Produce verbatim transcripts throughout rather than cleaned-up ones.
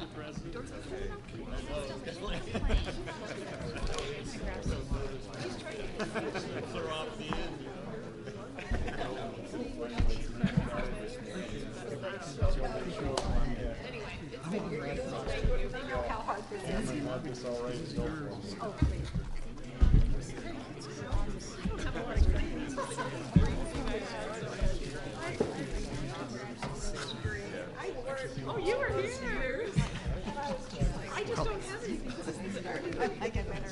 Oh, you were here. I just don't have anything. I get better.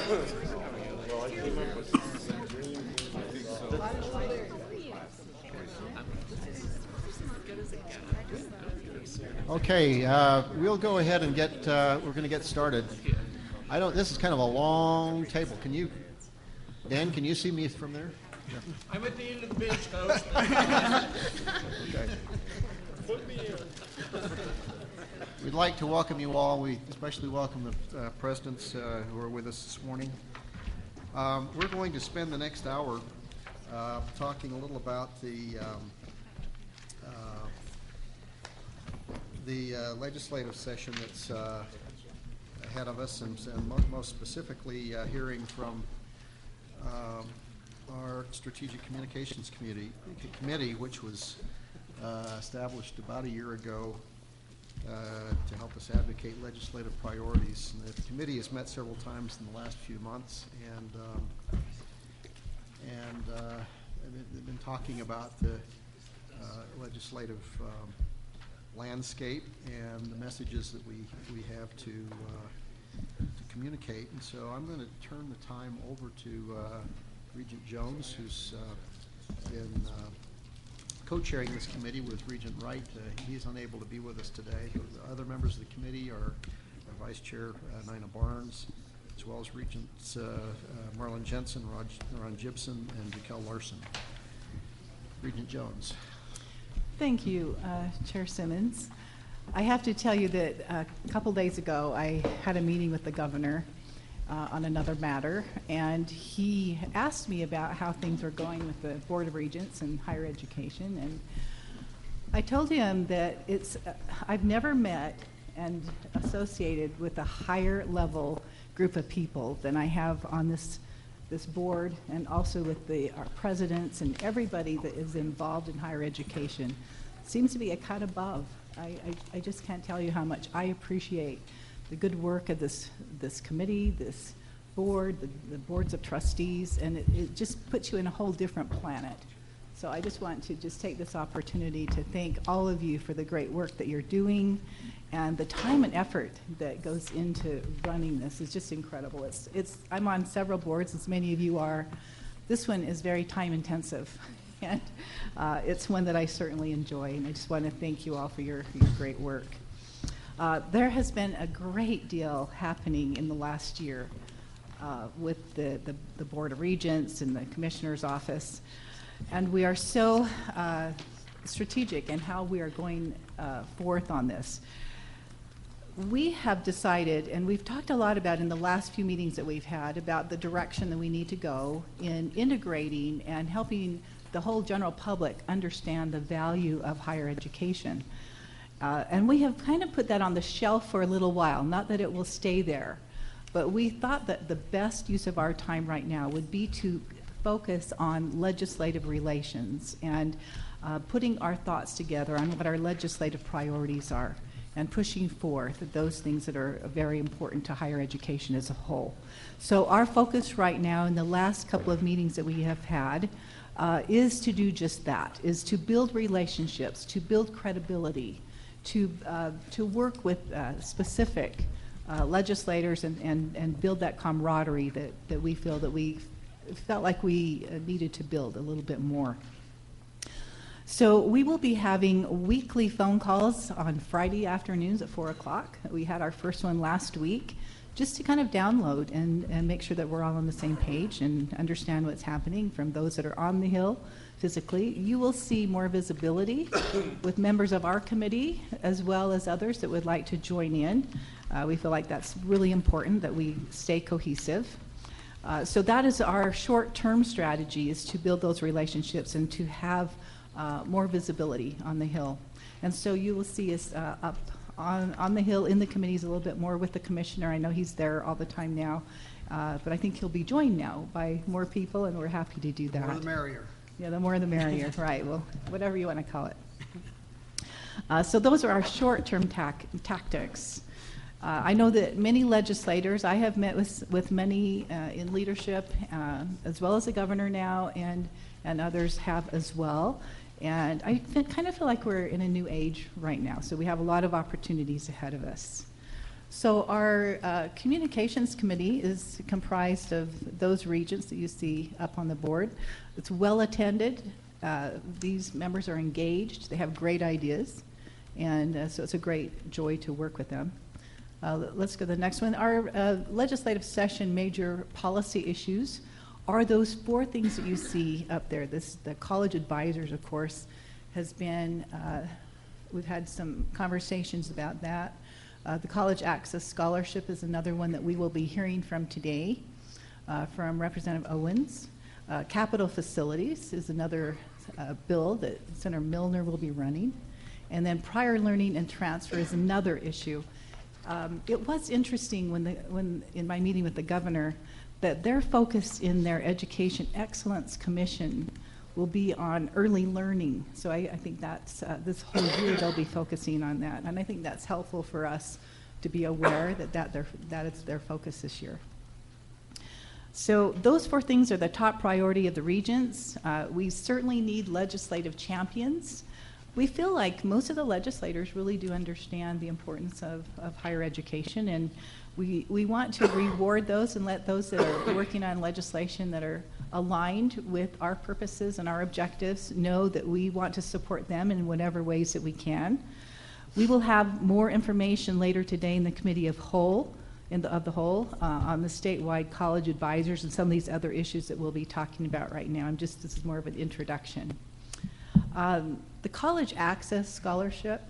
Okay, uh, we'll go ahead and get, uh, we're going to get started. I don't, this is kind of a long table. Can you, Dan, can you see me from there? Yeah. I'm at the end of the bench, folks. Okay. Put me in. We'd like to welcome you all. We especially welcome the uh, presidents uh, who are with us this morning. Um, we're going to spend the next hour uh, talking a little about the um, uh, the uh, legislative session that's uh, ahead of us, and, and mo most specifically uh, hearing from um, our Strategic Communications Committee, committee, which was uh, established about a year ago uh, to help us advocate legislative priorities. And the committee has met several times in the last few months, and um, and uh, they've been talking about the uh, legislative um, landscape and the messages that we we have to uh, to communicate. And so I'm going to turn the time over to uh, Regent Jones, who's uh, been uh, co-chairing this committee with Regent Wright. Uh, he's unable to be with us today. The other members of the committee are our Vice Chair uh, Nina Barnes, as well as Regents uh, uh, Marlon Jensen, Rod, Ron Gibson, and Jaquel Larson. Regent Jones. Thank you, uh, Chair Simmons. I have to tell you that uh, a couple days ago I had a meeting with the governor uh, on another matter, and he asked me about how things are going with the Board of Regents and higher education, and I told him that it's uh, I've never met and associated with a higher level group of people than I have on this this board, and also with the our presidents and everybody that is involved in higher education. Seems to be a cut above. I, I, I just can't tell you how much I appreciate the good work of this this committee, this board, the, the boards of trustees, and it, it just puts you in a whole different planet. So I just want to just take this opportunity to thank all of you for the great work that you're doing, and the time and effort that goes into running this is just incredible. It's, it's, I'm on several boards, as many of you are. This one is very time intensive, and uh, it's one that I certainly enjoy, and I just want to thank you all for your, for your great work. Uh, there has been a great deal happening in the last year uh, with the, the, the Board of Regents and the Commissioner's Office, and we are so uh, strategic in how we are going uh, forth on this. We have decided, and we've talked a lot about in the last few meetings that we've had, about the direction that we need to go in integrating and helping the whole general public understand the value of higher education. Uh, and we have kind of put that on the shelf for a little while, not that it will stay there, but we thought that the best use of our time right now would be to focus on legislative relations and uh, putting our thoughts together on what our legislative priorities are, and pushing forth those things that are very important to higher education as a whole. So our focus right now in the last couple of meetings that we have had uh, is to do just that, is to build relationships, to build credibility, to, uh, to work with uh, specific uh, legislators and, and, and build that camaraderie that, that we feel that we felt like we needed to build a little bit more. So we will be having weekly phone calls on Friday afternoons at four o'clock. We had our first one last week, just to kind of download and, and make sure that we're all on the same page and understand what's happening from those that are on the Hill physically. You will see more visibility with members of our committee as well as others that would like to join in. Uh, we feel like that's really important that we stay cohesive. Uh, so that is our short-term strategy, is to build those relationships and to have Uh, more visibility on the Hill. And so you will see us uh, up on, on the Hill in the committees a little bit more with the commissioner. I know he's there all the time now, uh, but I think he'll be joined now by more people, and we're happy to do that. More the merrier. Yeah, the more the merrier, right, well, whatever you want to call it. Uh, so those are our short-term tac tactics. Uh, I know that many legislators, I have met with, with many uh, in leadership, uh, as well as the governor now, and, and others have as well. And I feel, kind of feel like we're in a new age right now, so we have a lot of opportunities ahead of us. So our uh, communications committee is comprised of those regents that you see up on the board. It's well attended. Uh, these members are engaged. They have great ideas, and uh, so it's a great joy to work with them. Uh, let's go to the next one. Our uh, legislative session major policy issues are those four things that you see up there. This, the college advisors, of course, has been, uh, we've had some conversations about that. Uh, the College Access Scholarship is another one that we will be hearing from today uh, from Representative Owens. Uh, Capital Facilities is another uh, bill that Senator Milner will be running. And then prior learning and transfer is another issue. Um, it was interesting when, the, when in my meeting with the governor that their focus in their Education Excellence Commission will be on early learning. So I, I think that's, uh, this whole year they'll be focusing on that. And I think that's helpful for us to be aware that that, their, that is their focus this year. So those four things are the top priority of the regents. Uh, we certainly need legislative champions. We feel like most of the legislators really do understand the importance of, of higher education, and we, we want to reward those and let those that are working on legislation that are aligned with our purposes and our objectives know that we want to support them in whatever ways that we can. We will have more information later today in the Committee of Whole, in the, of the Whole, uh, on the statewide college advisors and some of these other issues that we'll be talking about right now. I'm just, this is more of an introduction. Um, the College Access Scholarship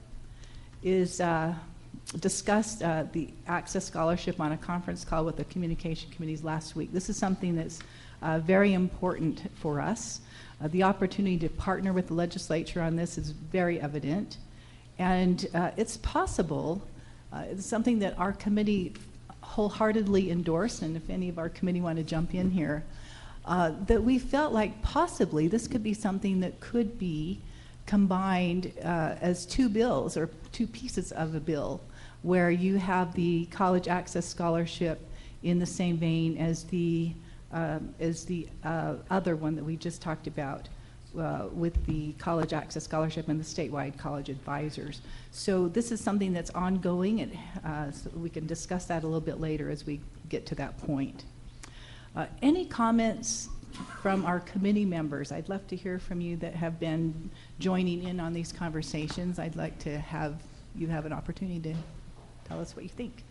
is uh, discussed, uh, the Access Scholarship on a conference call with the communication committees last week. This is something that's uh, very important for us. Uh, the opportunity to partner with the legislature on this is very evident. And uh, it's possible, uh, it's something that our committee wholeheartedly endorsed, and if any of our committee want to jump in here, Uh, that we felt like possibly this could be something that could be combined uh, as two bills or two pieces of a bill, where you have the College Access Scholarship in the same vein as the uh, as the uh, other one that we just talked about uh, with the College Access Scholarship and the statewide college advisors. So this is something that's ongoing, and uh, so we can discuss that a little bit later as we get to that point. Uh, any comments from our committee members? I'd love to hear from you that have been joining in on these conversations. I'd like to have you have an opportunity to tell us what you think.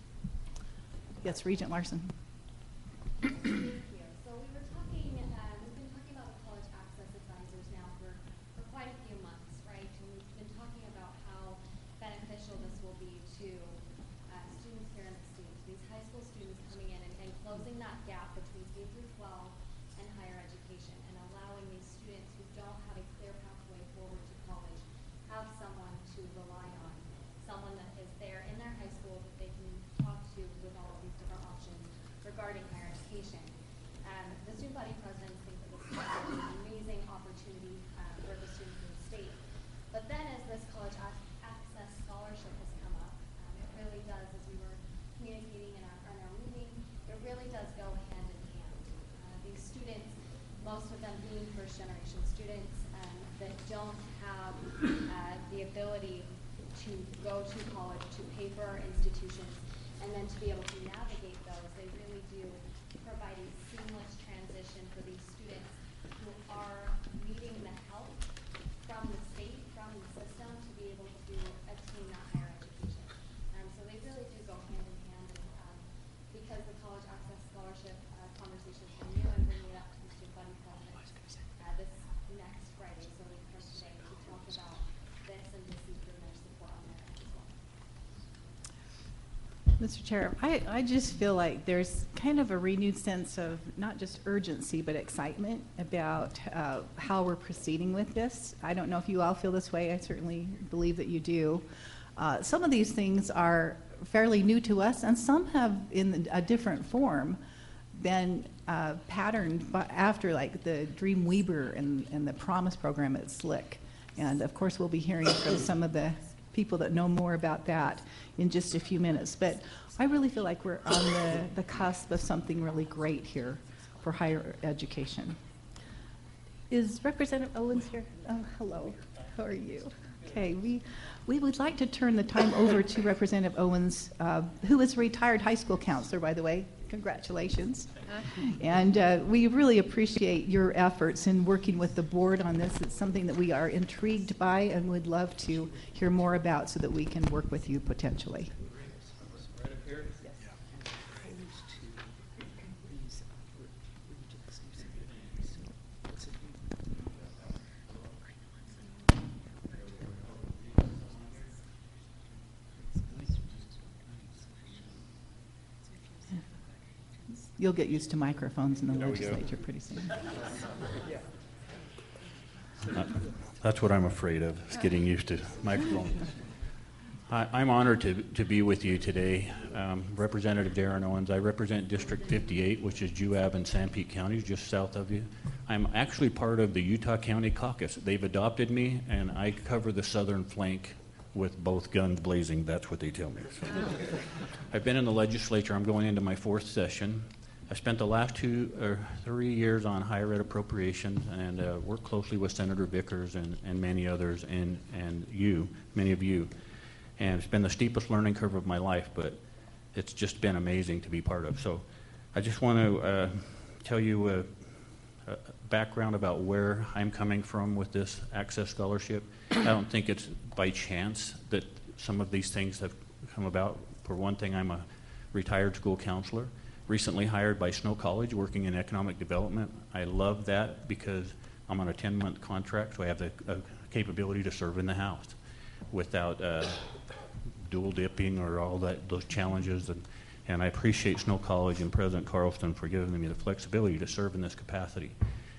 Yes, Regent Larson. Thank you. So we were talking, uh, we've been talking about the college access advisors now for, for quite a few months, right? And we've been talking about how beneficial this will be to uh, students here in the state, these high school students coming in and, and closing that gap between K through twelve and higher education, and allowing these students who don't have a clear pathway forward to college have someone to rely on, someone that is there in their high school that they can talk to with all of these different options regarding higher education. Um, the student body presidents think that this is an amazing opportunity uh, for the students in the state. But then as this college ac access scholarship has come up, um, it really does, as we were communicating in our, in our meeting, it really does go hand in hand. Uh, these students, most of them being first generation students um, that don't have uh, the ability to go to college, to pay for our institutions, and then to be able to navigate those, they really do provide a seamless transition for these students who are needing the help from the state, from the system, to be able to attain that higher education. Um, so they really do go hand in hand. And, um, because the college access scholarship uh, conversation is new, I'm bringing it up to the student body president uh, this next Friday, so we come today to talk about this and to see from their support on their end as well. Mister Chair, I, I just feel like there's kind of a renewed sense of not just urgency, but excitement about uh, how we're proceeding with this. I don't know if you all feel this way. I certainly believe that you do. Uh, some of these things are fairly new to us, and some have in a different form been uh, patterned by, after like the Dreamweaver and, and the Promise program at Slick. And of course we'll be hearing from some of the people that know more about that in just a few minutes. But I really feel like we're on the, the cusp of something really great here for higher education. Is Representative Owens here? Oh, hello. How are you? Okay, we, we would like to turn the time over to Representative Owens, uh, who is a retired high school counselor, by the way. Congratulations. And uh, we really appreciate your efforts in working with the board on this. It's something that we are intrigued by and would love to hear more about so that we can work with you potentially. Right up here? You'll get used to microphones in the There we go. legislature pretty soon. That's what I'm afraid of, is getting used to microphones. I, I'm honored to, to be with you today. Um, Representative Darren Owens. I represent District fifty-eight, which is Juab and Sanpete counties, just south of you. I'm actually part of the Utah County Caucus. They've adopted me, and I cover the southern flank with both guns blazing. That's what they tell me. So. I've been in the legislature. I'm going into my fourth session. I spent the last two or three years on higher ed appropriations and uh, worked closely with Senator Vickers and, and many others and, and you, many of you. And it's been the steepest learning curve of my life, but it's just been amazing to be part of. So I just want to uh, tell you a, a background about where I'm coming from with this Access Scholarship. I don't think it's by chance that some of these things have come about. For one thing, I'm a retired school counselor, recently hired by Snow College, working in economic development. I love that because I'm on a ten-month contract, so I have the uh, capability to serve in the House without uh, dual dipping or all that those challenges. And, and I appreciate Snow College and President Carlson for giving me the flexibility to serve in this capacity.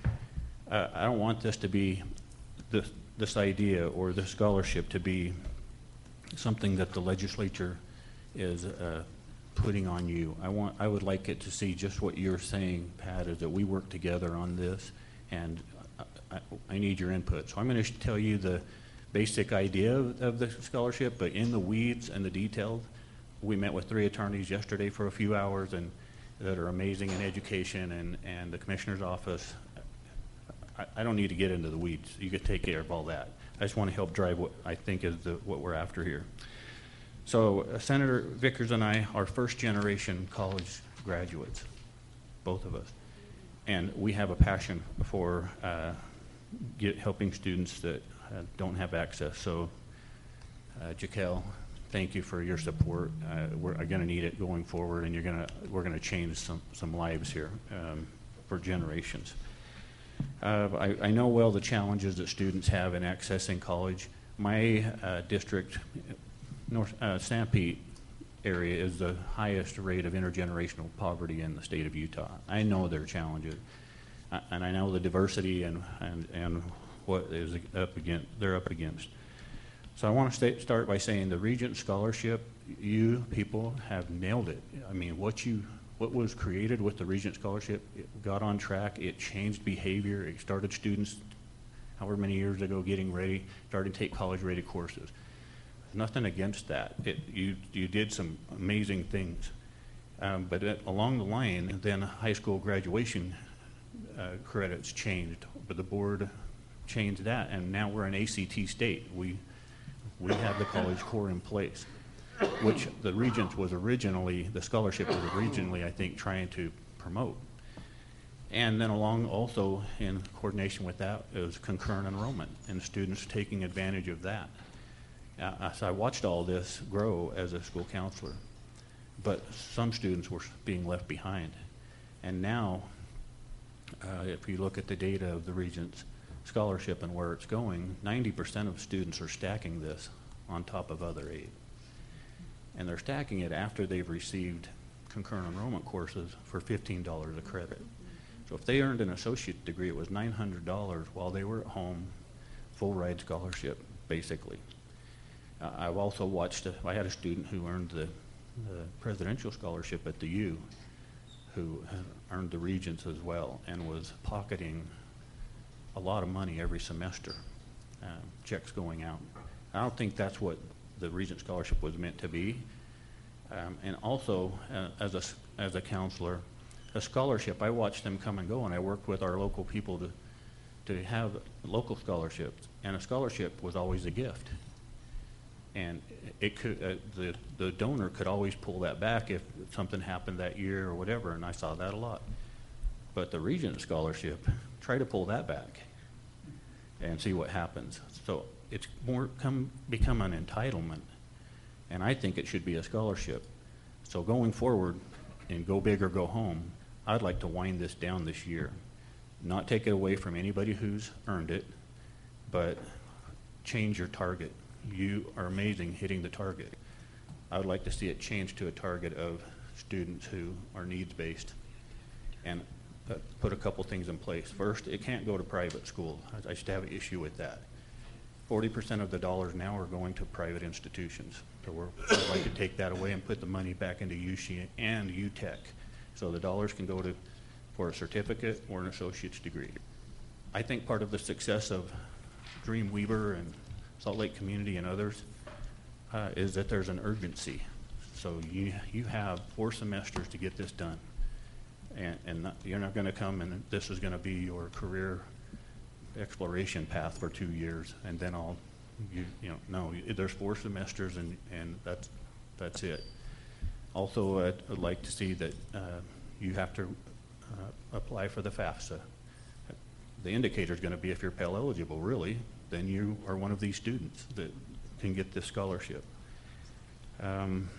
Uh, I don't want this to be this, this idea or this scholarship to be something that the legislature is uh, putting on you. I want, I would like it to see just what you're saying, Pat, is that we work together on this, and I, I, I need your input. So I'm going to tell you the basic idea of, of the scholarship, but in the weeds and the details, we met with three attorneys yesterday for a few hours, and that are amazing in education, and, and the commissioner's office. I, I don't need to get into the weeds. You could take care of all that. I just want to help drive what I think is the, what we're after here. So uh, Senator Vickers and I are first generation college graduates, both of us. And we have a passion for uh, get, helping students that uh, don't have access. So uh, Jaquel, thank you for your support. Uh, we're going to need it going forward, and you're going to we're going to change some, some lives here um, for generations. Uh, I, I know well the challenges that students have in accessing college. My uh, district, North uh, Sanpete area, is the highest rate of intergenerational poverty in the state of Utah. I know their challenges, uh, and I know the diversity and, and, and what is up against, they're up against. So I want to st start by saying the Regent Scholarship, you people have nailed it. I mean, what you what was created with the Regent Scholarship, it got on track, it changed behavior, it started students however many years ago getting ready, starting to take college-ready courses. Nothing against that. It, you, you did some amazing things. Um, but it, along the line, then high school graduation uh, credits changed, but the board changed that, and now we're an A C T state. We, we have the College Core in place, which the Regents was originally, the scholarship was originally, I think, trying to promote. And then along also in coordination with that is concurrent enrollment and students taking advantage of that. Uh, so I watched all this grow as a school counselor, but some students were being left behind. And now, uh, if you look at the data of the Regents Scholarship and where it's going, ninety percent of students are stacking this on top of other aid. And they're stacking it after they've received concurrent enrollment courses for fifteen dollars a credit. So if they earned an associate degree, it was nine hundred dollars while they were at home, full ride scholarship, basically. Uh, I've also watched, a, I had a student who earned the, the presidential scholarship at the U, who earned the Regents as well, and was pocketing a lot of money every semester, uh, checks going out. I don't think that's what the Regent Scholarship was meant to be. Um, and also, uh, as a as a counselor, a scholarship, I watched them come and go, and I worked with our local people to to have local scholarships, and a scholarship was always a gift. And it could, uh, the, the donor could always pull that back if something happened that year or whatever, and I saw that a lot. But the Regent Scholarship, try to pull that back and see what happens. So it's more come, become an entitlement, and I think it should be a scholarship. So going forward, and go big or go home, I'd like to wind this down this year. Not take it away from anybody who's earned it, but change your target. You are amazing hitting the target. I would like to see it change to a target of students who are needs-based, and uh, put a couple things in place. First, it can't go to private school. I, I just have an issue with that. forty percent of the dollars now are going to private institutions. So we're, I'd like to take that away and put the money back into U C and U Tech. So the dollars can go to for a certificate or an associate's degree. I think part of the success of Dreamweaver and Salt Lake Community and others uh, is that there's an urgency. So you you have four semesters to get this done, and, and not, you're not going to come and this is going to be your career exploration path for two years, and then I'll you you know no. There's four semesters, and and that's that's it. Also, uh, I'd like to see that uh, you have to uh, apply for the FAFSA. The indicator is going to be if you're Pell eligible, really, then you are one of these students that can get this scholarship. Um,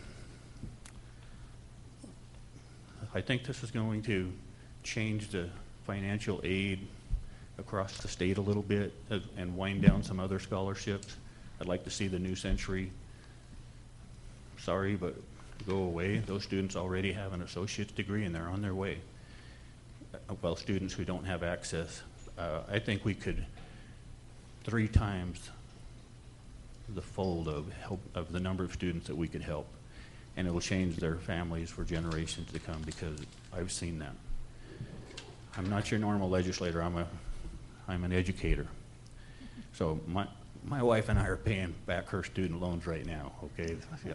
I think this is going to change the financial aid across the state a little bit uh, and wind down some other scholarships. I'd like to see the New Century, sorry, but go away. Those students already have an associate's degree and they're on their way. Uh, well, students who don't have access. Uh, I think we could three times the fold of help of the number of students that we could help, and it will change their families for generations to come, because I've seen that. I'm not your normal legislator. I'm a I'm an educator. So my my wife and I are paying back her student loans right now. Okay,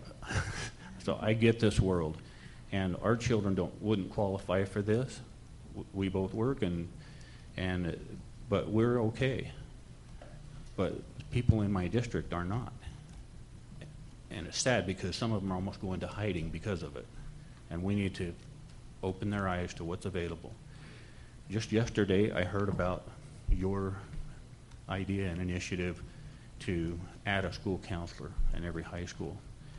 so I get this world, and our children don't wouldn't qualify for this. We both work, and and but we're okay. But people in my district are not, and it's sad because some of them are almost going to hiding because of it, and we need to open their eyes to what's available. Just yesterday, I heard about your idea and initiative to add a school counselor in every high school.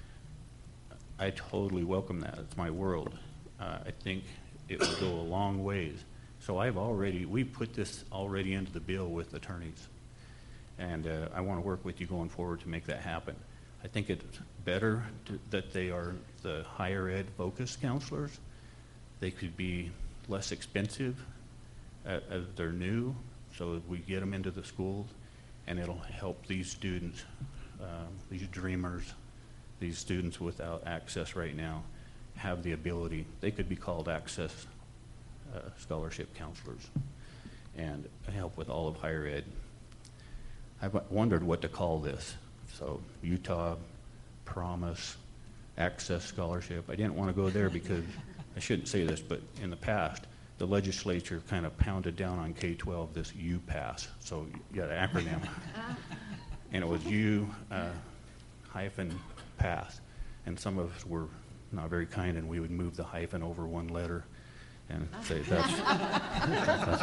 I totally welcome that. It's my world. Uh, I think it will go a long ways. So I've already, we put this already into the bill with attorneys. And uh, I want to work with you going forward to make that happen. I think it's better to, that they are the higher ed focused counselors. They could be less expensive uh, as they're new, so we get them into the schools, and it'll help these students, uh, these dreamers, these students without access right now, have the ability. They could be called access uh, scholarship counselors, and help with all of higher ed. I've wondered what to call this. So Utah Promise Access Scholarship. I didn't want to go there because I shouldn't say this, but in the past, the legislature kind of pounded down on K twelve this U pass. So you got an acronym. And it was U uh, hyphen pass. And some of us were not very kind, and we would move the hyphen over one letter and say that's. that's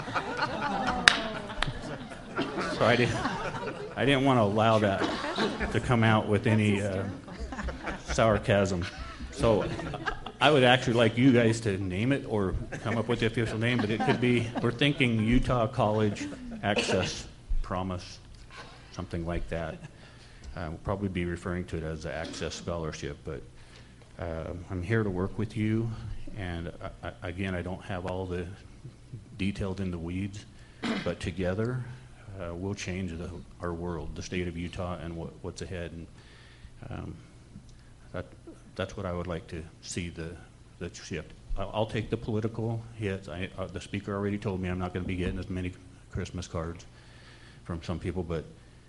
so I didn't, I didn't want to allow that to come out with any uh, sarcasm. So I would actually like you guys to name it or come up with the official name, but it could be, we're thinking Utah College Access Promise, something like that. Uh, we'll probably be referring to it as the Access Scholarship, but uh, I'm here to work with you, and I, I, again, I don't have all the detailed in the weeds, but together uh, we'll change the, our world, the state of Utah, and what, what's ahead. And Um, that, that's what I would like to see the, the shift. I'll, I'll take the political hits. I, uh, the speaker already told me I'm not going to be getting as many Christmas cards from some people, but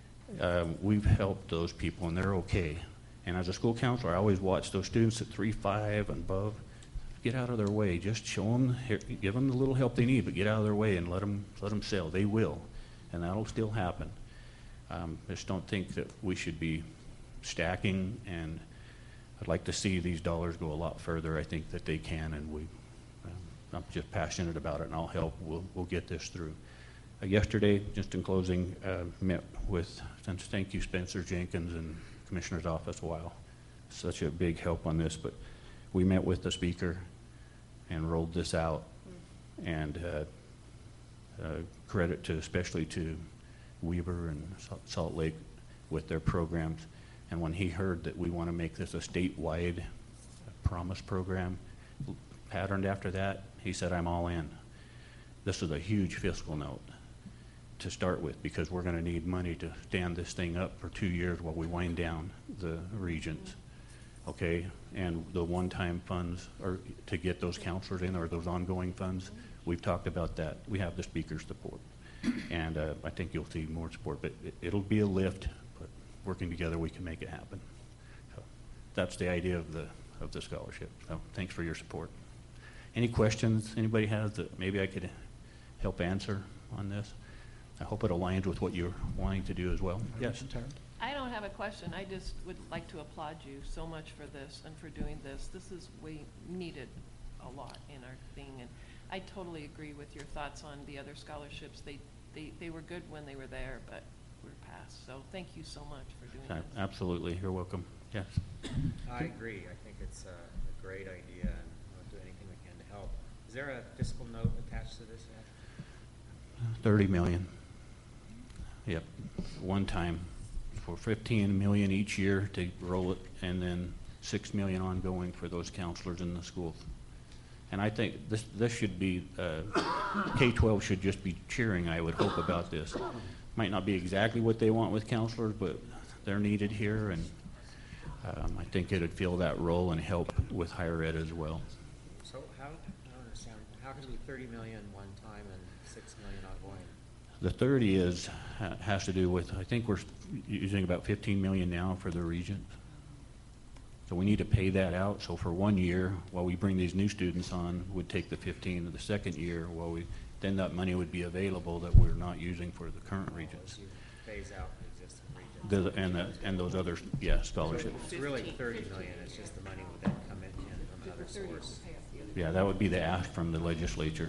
um, we've helped those people and they're okay. And as a school counselor, I always watch those students at three, five, and above. Get out of their way. Just show them, give them the little help they need, but get out of their way and let them, let them sell. They will, and that'll still happen. Um, I just don't think that we should be stacking, and I'd like to see these dollars go a lot further. I think that they can, and we, um, I'm just passionate about it, and I'll help. We'll, we'll get this through. Uh, yesterday, just in closing, uh, met with, and thank you, Spencer Jenkins and Commissioner's office a while. Such a big help on this, but we met with the speaker and rolled this out, and uh, uh, credit to especially to Weber and Salt Lake with their programs. And when he heard that we want to make this a statewide promise program patterned after that, he said, I'm all in. This is a huge fiscal note to start with, because we're going to need money to stand this thing up for two years while we wind down the regions. Okay, and the one-time funds, or to get those counselors in, or those ongoing funds, we've talked about that. We have the speaker's support, and uh, I think you'll see more support. But it, it'll be a lift. But working together, we can make it happen. So that's the idea of the of the scholarship. So thanks for your support. Any questions anybody has that maybe I could help answer on this? I hope it aligns with what you're wanting to do as well. Yes. I don't have a question. I just would like to applaud you so much for this and for doing this. This is, we needed a lot in our thing, and I totally agree with your thoughts on the other scholarships. They, they, they were good when they were there, but we're past. So thank you so much for doing Uh, this. absolutely. You're welcome. Yes. I agree. I think it's a, a great idea, and we'll do anything we can to help. Is there a fiscal note attached to this yet? thirty million. Yep. One time for fifteen million each year to roll it, and then six million ongoing for those counselors in the schools. And I think this this should be uh, K twelve should just be cheering, I would hope, about this. Might not be exactly what they want with counselors, but they're needed here, and um, I think it'd fill that role and help with higher ed as well. So how, I don't understand, how can it be thirty million one time and six million ongoing? The thirty is ha- has to do with, I think we're using about fifteen million now for the regions. So we need to pay that out. So for one year, while we bring these new students on, would take the fifteen. The second year, while we, then that money would be available that we're not using for the current regions. As you phase out the existing regions. The, and, the, and those other, yeah, So scholarships. it's really thirty million, it's just the money would then come in, in from another source. Yeah, that would be the ask from the legislature.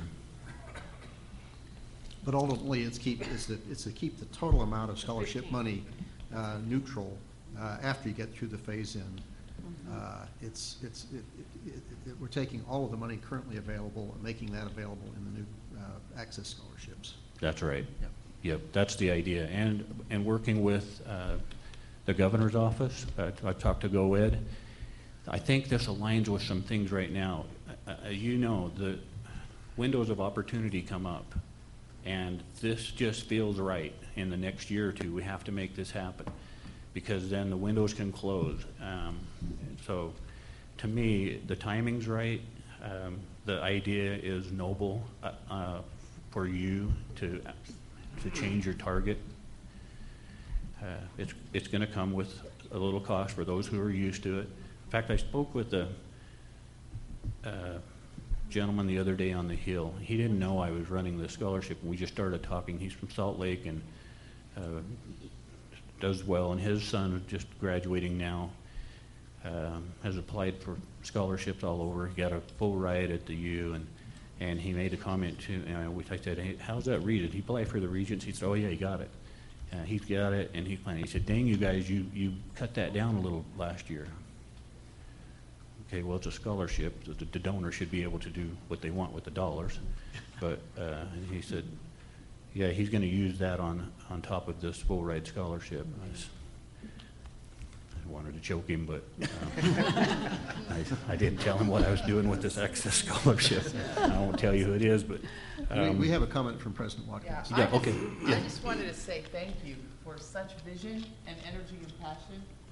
But ultimately, it's keep, it's to, it's to keep the total amount of scholarship money uh, neutral uh, after you get through the phase-in. Uh, it's, it's, it, it, it, it, we're taking all of the money currently available and making that available in the new uh, access scholarships. That's right. Yep. Yep, that's the idea. And, and working with uh, the governor's office, uh, I talked to GoEd. I think this aligns with some things right now. Uh, you know, the windows of opportunity come up, and this just feels right. In the next year or two, we have to make this happen, because then the windows can close. Um, so to me, the timing's right. Um, the idea is noble uh, uh, for you to to change your target. Uh, it's it's going to come with a little cost for those who are used to it. In fact, I spoke with a uh, gentleman the other day on the Hill. He didn't know I was running the scholarship, and we just started talking. He's from Salt Lake and uh, does well, and his son is just graduating now. Um, has applied for scholarships all over. He got a full ride at the U, and and he made a comment to, and I said, hey, how's that read? Did he apply for the Regents? He said, oh yeah, he got it. Uh, he's got it, and he's planning. He said, dang, you guys, you, you cut that down a little last year. Okay, well, it's a scholarship. The, the donor should be able to do what they want with the dollars. But uh, he said, yeah, he's going to use that on, on top of this full ride scholarship. I, was, I wanted to choke him, but uh, I, I didn't tell him what I was doing with this access scholarship. I won't tell you who it is, but We, um, we have a comment from President Watkins. Yeah, I okay, just- yeah. I just wanted to say thank you for such vision and energy and passion.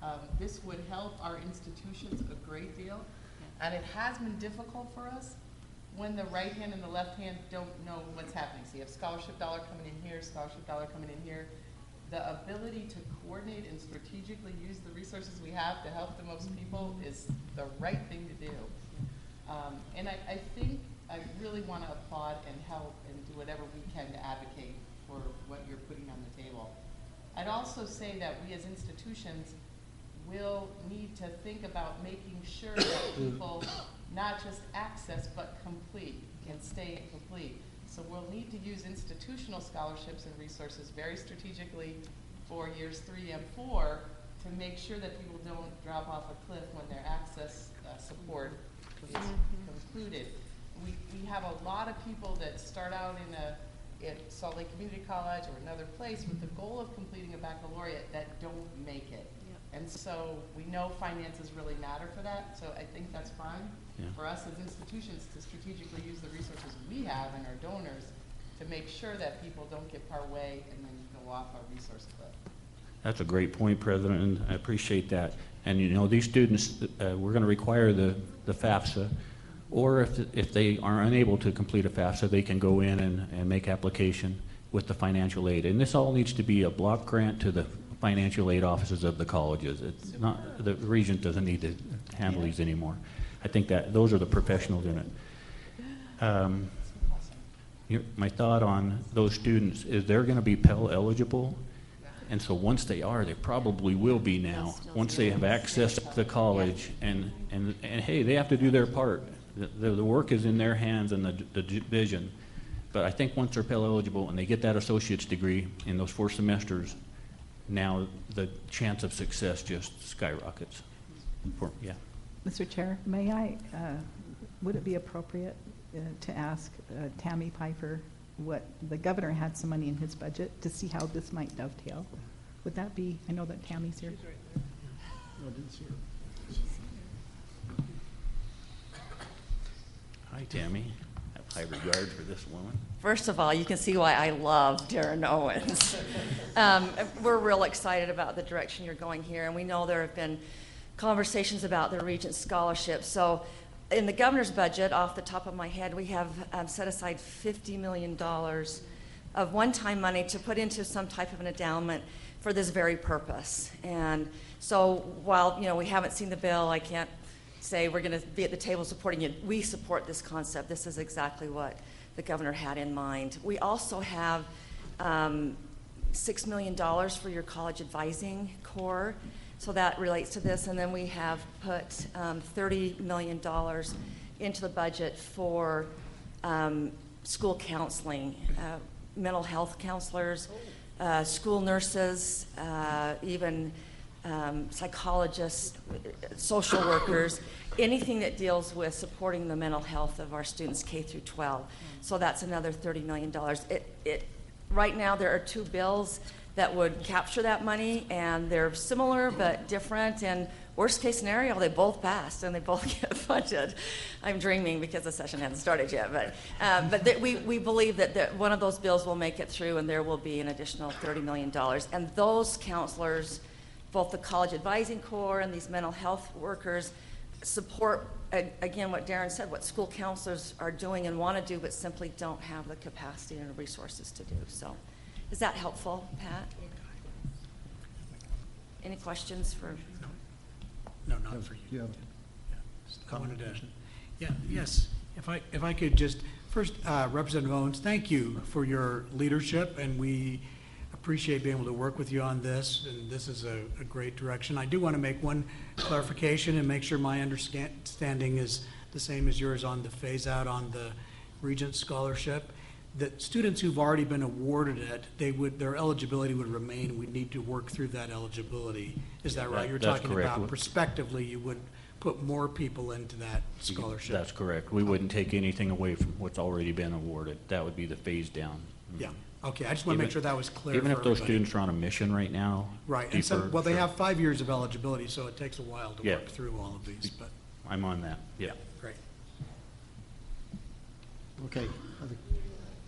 Um, this would help our institutions a great deal, and it has been difficult for us when the right hand and the left hand don't know what's happening. So you have scholarship dollar coming in here, scholarship dollar coming in here. The ability to coordinate and strategically use the resources we have to help the most people is the right thing to do. Um, and I, I think I really want to applaud and help and do whatever we can to advocate for what you're putting on the table. I'd also say that we as institutions will need to think about making sure that people not just access but complete and stay complete. So we'll need to use institutional scholarships and resources very strategically for years three and four to make sure that people don't drop off a cliff when their access uh, support is concluded. We, we have a lot of people that start out in a at Salt Lake Community College or another place with the goal of completing a baccalaureate that don't make it. Yep. And so we know finances really matter for that, so I think that's fine yeah. for us as institutions to strategically use the resources we have and our donors to make sure that people don't get part way and then go off our resource cliff. That's a great point, President, and I appreciate that. And you know, these students, uh, we're going to require the, the FAFSA, or if, if they are unable to complete a FAFSA, they can go in and, and make application with the financial aid. And this all needs to be a block grant to the financial aid offices of the colleges. It's not, the Regent doesn't need to handle these anymore. I think that those are the professionals in it. Um, your, my thought on those students is they're going to be Pell eligible. And so once they are, they probably will be now, once they have access to the college, and, and, and hey, they have to do their part. The, the, the work is in their hands and the, the division. But I think once they're Pell eligible and they get that associate's degree in those four semesters, now the chance of success just skyrockets. For, yeah. Mister Chair, may I, uh, would it be appropriate uh, to ask uh, Tammy Piper what the governor had some money in his budget to see how this might dovetail? Would that be, I know that Tammy's here. She's right there. No, I didn't see her. Hi, Tammy. I have high regard for this woman. First of all, you can see why I love Darren Owens. um, we're real excited about the direction you're going here, and we know there have been conversations about the Regent Scholarship. So in the governor's budget, off the top of my head, we have um, set aside fifty million dollars of one-time money to put into some type of an endowment for this very purpose. And so while you know we haven't seen the bill, I can't say we're going to be at the table supporting it. We support this concept. This is exactly what the governor had in mind. We also have um, six million dollars for your college advising corps. So that relates to this. And then we have put um, thirty million dollars into the budget for um, school counseling, uh, mental health counselors, uh, school nurses, uh, even um, psychologists, social workers, anything that deals with supporting the mental health of our students K through twelve. So that's another thirty million dollars. It, it, right now there are two bills that would capture that money, and they're similar but different, and worst case scenario, they both pass and they both get funded. I'm dreaming because the session hasn't started yet, but um, but th- we, we believe that, that one of those bills will make it through, and there will be an additional thirty million dollars. And those counselors, both the College Advising Corps and these mental health workers, support, again, what Darren said, what school counselors are doing and want to do, but simply don't have the capacity and the resources to do. So is that helpful, Pat? Any questions for? No, not for you. Do you have I wanted to, yeah, yes. If I if I could just first, uh, Representative Owens, thank you for your leadership, and we appreciate being able to work with you on this. And this is a, a great direction. I do want to make one clarification and make sure my understanding is the same as yours on the phase out on the Regent Scholarship. That students who've already been awarded it, they would their eligibility would remain. We'd need to work through that eligibility. Is that right? That- You're that's talking correct. about prospectively, you would put more people into that scholarship. That's correct. We wouldn't take anything away from what's already been awarded. That would be the phase down. Yeah. Okay. I just want to make Even- sure that was clear. Even for if those everybody. students are on a mission right now. Right. And so, deeper, well, they sure. have five years of eligibility, so it takes a while to Yeah. work through all of these. But I'm on that. Yeah. great. Okay. Other-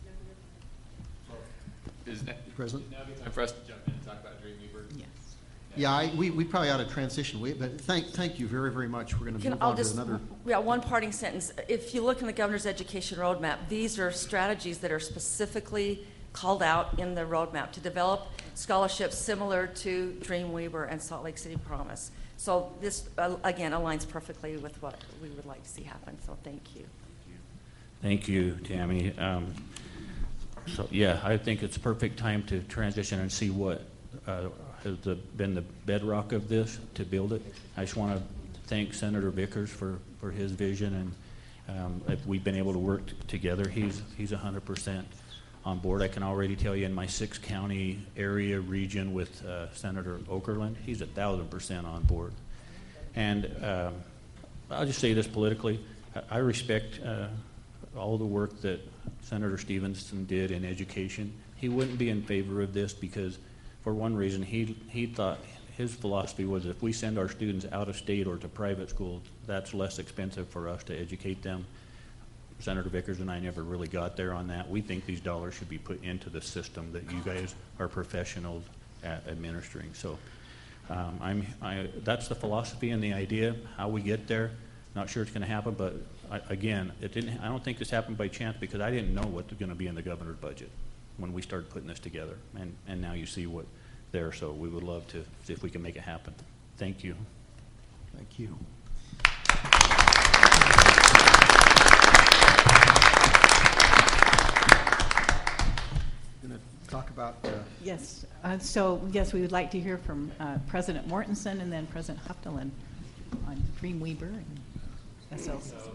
Is that, President? is now a good time for us to jump in and talk about Dream Weaver? Yes. Yeah, I, we, we probably ought to transition, we, but thank, thank you very, very much. We're going to Can, move I'll on to just, another. yeah, one parting sentence. If you look in the governor's education roadmap, these are strategies that are specifically called out in the roadmap to develop scholarships similar to Dreamweaver and Salt Lake City Promise. So this, uh, again, aligns perfectly with what we would like to see happen, so thank you. Thank you, Tammy. Um, so, yeah, I think it's a perfect time to transition and see what uh, has the, been the bedrock of this to build it. I just want to thank Senator Vickers for, for his vision, and um, if we've been able to work t- together. He's he's one hundred percent on board. I can already tell you in my six county area region with uh, Senator Okerlund, he's a thousand percent on board. And um, I'll just say this politically, I, I respect uh, all the work that Senator Stevenson did in education. He wouldn't be in favor of this because, for one reason, he he thought his philosophy was if we send our students out of state or to private schools, that's less expensive for us to educate them. Senator Vickers and I never really got there on that. We think these dollars should be put into the system that you guys are professionals at administering. So um, I'm, I, that's the philosophy and the idea. How we get there, not sure it's going to happen, but I, again, it didn't. I don't think this happened by chance because I didn't know what was going to be in the governor's budget when we started putting this together, and and now you see what there. So we would love to see if we can make it happen. Thank you. Thank you. Going to talk about. Uh, Yes, uh, so yes, we would like to hear from uh, President Mortensen and then President Hupteland on Dreamweaver and S L C.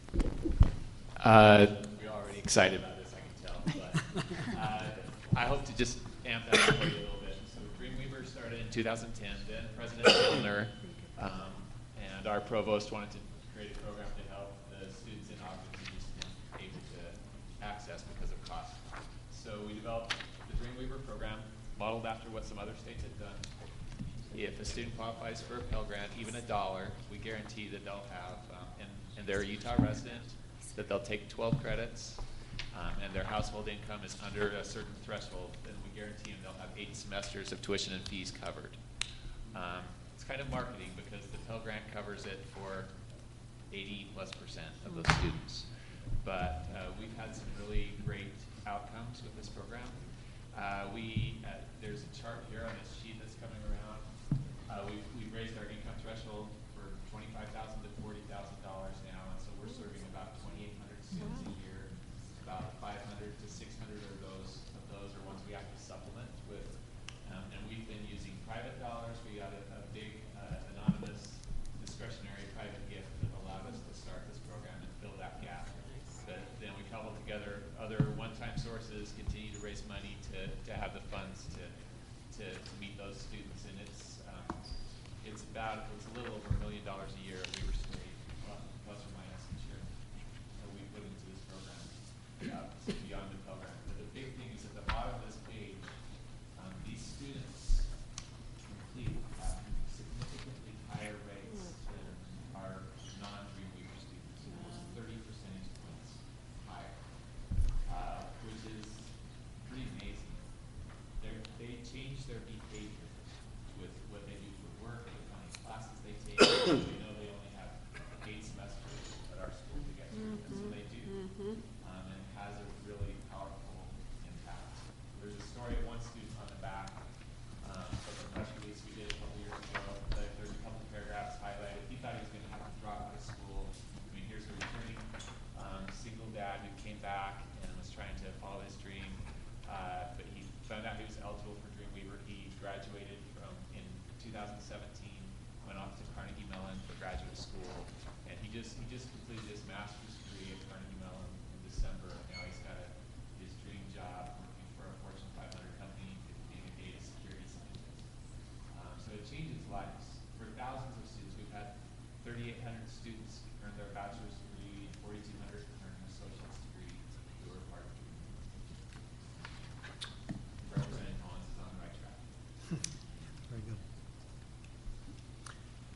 Uh, we're already excited about this, I can tell. But uh, I hope to just amp that up for you a little bit. So Dreamweaver started in two thousand ten. Then President Milner um, and our provost wanted to create a program to help the students in Ogden who just weren't able to access because of cost. So we developed the Dreamweaver program, modeled after what some other states had done. If a student qualifies for a Pell Grant, even a dollar, we guarantee that they'll have, um, and, and they're a Utah resident, that they'll take twelve credits, um, and their household income is under a certain threshold, then we guarantee them they'll have eight semesters of tuition and fees covered. Um, it's kind of marketing because the Pell Grant covers it for eighty plus percent of those students. But uh, we've had some really great outcomes with this program. Uh, we, uh, there's a chart here on this sheet that's coming around. Uh, we've, we've raised our income threshold for twenty-five thousand dollars to forty thousand dollars now, and so we're serving about twenty-eight hundred students a year. About five hundred to six hundred of those of those are ones we have to supplement with, um, and we've been using private dollars. We got a, a big uh, anonymous discretionary private gift that allowed us to start this program and fill that gap. But then we cobbled together other one-time sources, continue to raise money to, to have the funds to, to to meet those students, and it's um, it's about it's a little over a million dollars a year at Weaver State, plus or minus each year that we put into this program uh, beyond the program. But the big thing is at the bottom of this page, um, these students complete at significantly higher rates than our non-Dreamweaver students, almost thirty percentage points higher, uh, which is pretty amazing. They're, they change their behavior with what they do for work, the kind of classes they take. They know they only have eight semesters at our school to get through, and so they do. Um, and it has a really powerful impact. There's a story of one student on the back um, from the press release we did a couple years ago. Like, there's a couple paragraphs highlighted. He thought he was going to have to drop out of school. I mean, here's a returning um, single dad who came back and was trying to follow his dream, uh, but he found out he was eligible for Dreamweaver. He graduated from in two thousand seventeen, went off to Carnegie Mellon for graduate school, and he just he just completed his master's degree at Carnegie Mellon in December. And now he's got a, his dream job working for a Fortune five hundred company, being a data security scientist. Um, so it changes lives for thousands of students. We've had thirty-eight hundred students earn their bachelor's degree, forty-two hundred earn an associate's degree who are part of Dreamweaver. Representative Collins is on the right track. Very good.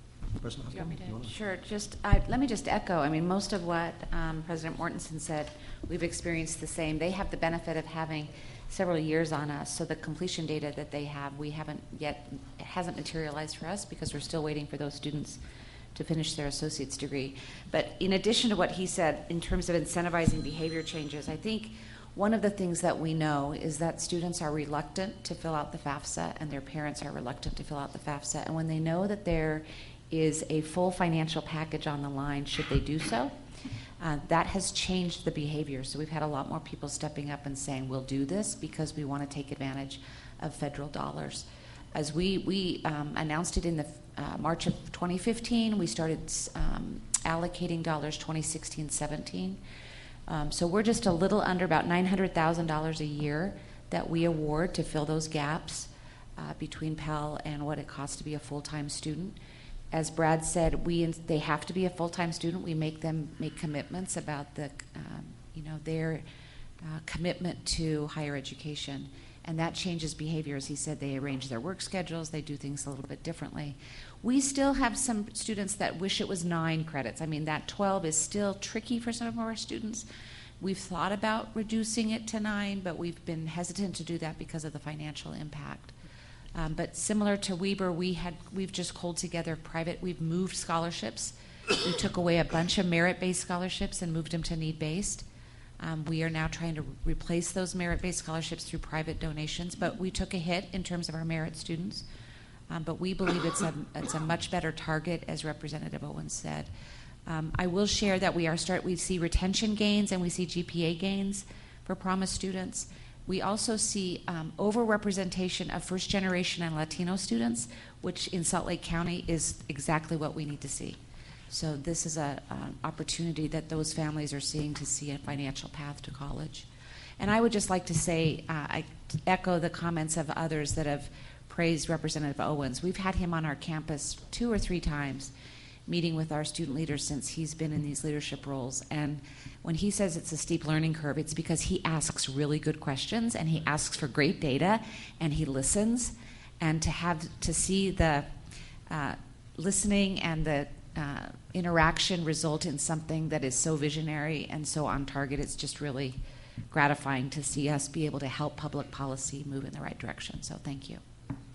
President Do you want me Huffman, to? you wanna- Sure, just, I, let me just echo, I mean, most of what um, President Mortensen said, we've experienced the same. They have the benefit of having several years on us, so the completion data that they have, we haven't yet, it hasn't materialized for us because we're still waiting for those students to finish their associate's degree. But in addition to what he said, in terms of incentivizing behavior changes, I think one of the things that we know is that students are reluctant to fill out the FAFSA and their parents are reluctant to fill out the FAFSA. And when they know that there is a full financial package on the line, should they do so, uh, that has changed the behavior. So we've had a lot more people stepping up and saying, we'll do this because we want to take advantage of federal dollars. As we, we um, announced it in the uh, March of twenty fifteen, we started um, allocating dollars twenty sixteen seventeen. Um, so we're just a little under about nine hundred thousand dollars a year that we award to fill those gaps uh, between Pell and what it costs to be a full-time student. As Brad said, we they have to be a full-time student. We make them make commitments about the, um, you know, their uh, commitment to higher education, and that changes behavior. As he said, they arrange their work schedules. They do things a little bit differently. We still have some students that wish it was nine credits. I mean, that twelve is still tricky for some of our students. We've thought about reducing it to nine, but we've been hesitant to do that because of the financial impact. Um, but similar to Weber, we had we've just pulled together private. We've moved scholarships. We took away a bunch of merit-based scholarships and moved them to need-based. Um, we are now trying to replace those merit-based scholarships through private donations, but we took a hit in terms of our merit students. Um, but we believe it's a it's a much better target, as Representative Owens said. Um, I will share that we are start we see retention gains and we see G P A gains for Promise students. We also see um, overrepresentation of first generation and Latino students, which in Salt Lake County is exactly what we need to see. So this is a, an opportunity that those families are seeing to see a financial path to college. And I would just like to say, uh, I echo the comments of others that have praised Representative Owens. We've had him on our campus two or three times meeting with our student leaders since he's been in these leadership roles. And when he says it's a steep learning curve, it's because he asks really good questions and he asks for great data and he listens. And to have to see the uh, listening and the uh, interaction result in something that is so visionary and so on target, it's just really gratifying to see us be able to help public policy move in the right direction. So thank you.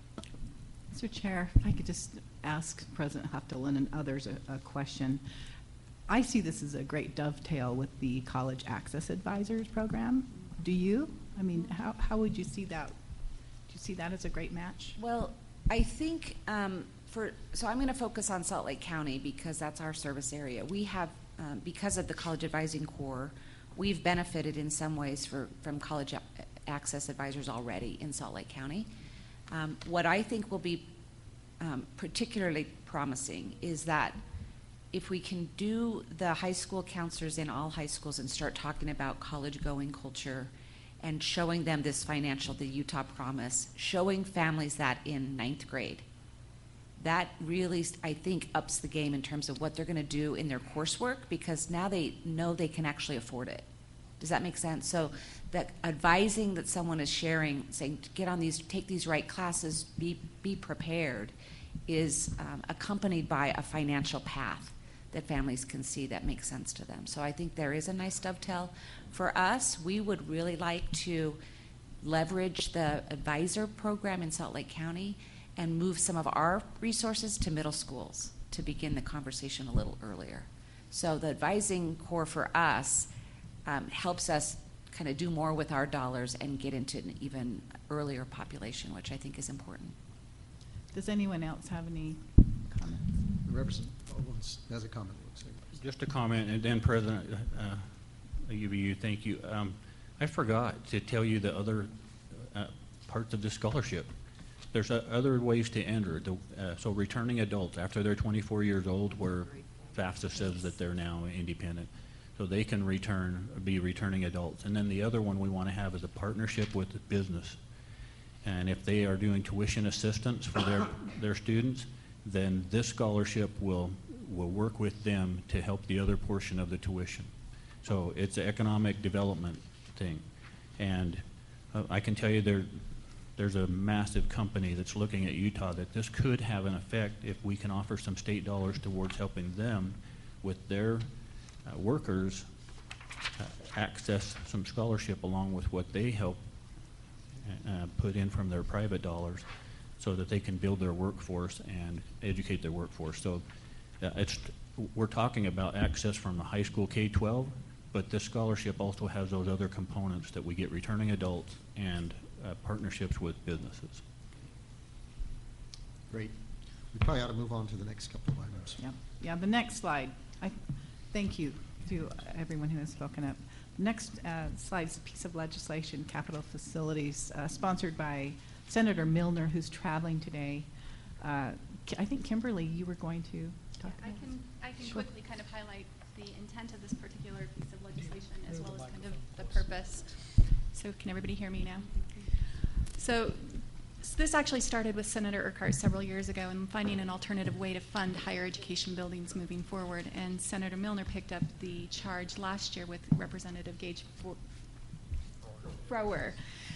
Mister Chair, if I could just ask President Huftelin and others a, a question. I see this as a great dovetail with the College Access Advisors program. Do you? I mean, how, how would you see that? Do you see that as a great match? Well, I think um, for, so I'm going to focus on Salt Lake County because that's our service area. We have, um, because of the College Advising Corps, we've benefited in some ways for, from College Access Advisors already in Salt Lake County. Um, what I think will be um, particularly promising is that if we can do the high school counselors in all high schools and start talking about college-going culture and showing them this financial, the Utah Promise, showing families that in ninth grade, that really, I think, ups the game in terms of what they're going to do in their coursework because now they know they can actually afford it. Does that make sense? So that advising that someone is sharing, saying, get on these, take these right classes, be, be prepared, is um, accompanied by a financial path that families can see that makes sense to them. So I think there is a nice dovetail. For us, we would really like to leverage the advisor program in Salt Lake County and move some of our resources to middle schools to begin the conversation a little earlier. So the advising core for us Um, helps us kind of do more with our dollars and get into an even earlier population, which I think is important. Does anyone else have any comments? Representative Owens has a comment. Looks like. Just a comment, and then President uh, U V U, thank you. Um, I forgot to tell you the other uh, parts of the scholarship. There's uh, other ways to enter. The, uh, so returning adults after they're twenty-four years old, where FAFSA says that they're now independent. So they can return, be returning adults. And then the other one we want to have is a partnership with the business. And if they are doing tuition assistance for their, their students, then this scholarship will, will work with them to help the other portion of the tuition. So it's an economic development thing. And uh, I can tell you there, there's a massive company that's looking at Utah that this could have an effect if we can offer some state dollars towards helping them with their uh, workers uh, access some scholarship along with what they help uh, put in from their private dollars, so that they can build their workforce and educate their workforce. So uh, it's, we're talking about access from the high school K twelve, but this scholarship also has those other components that we get returning adults and uh, partnerships with businesses. Great. We probably ought to move on to the next couple of items. Yeah, yeah, the next slide. I thank you to everyone who has spoken up. The next uh, slide is a piece of legislation, Capitol Facilities, uh, sponsored by Senator Milner, who's traveling today. Uh, I think, Kimberly, you were going to talk I about can, I can Sure. quickly kind of highlight the intent of this particular piece of legislation as well as kind of the purpose. So can everybody hear me now? So, so this actually started with Senator Urquhart several years ago in finding an alternative way to fund higher education buildings moving forward. And Senator Milner picked up the charge last year with Representative Gage Frower.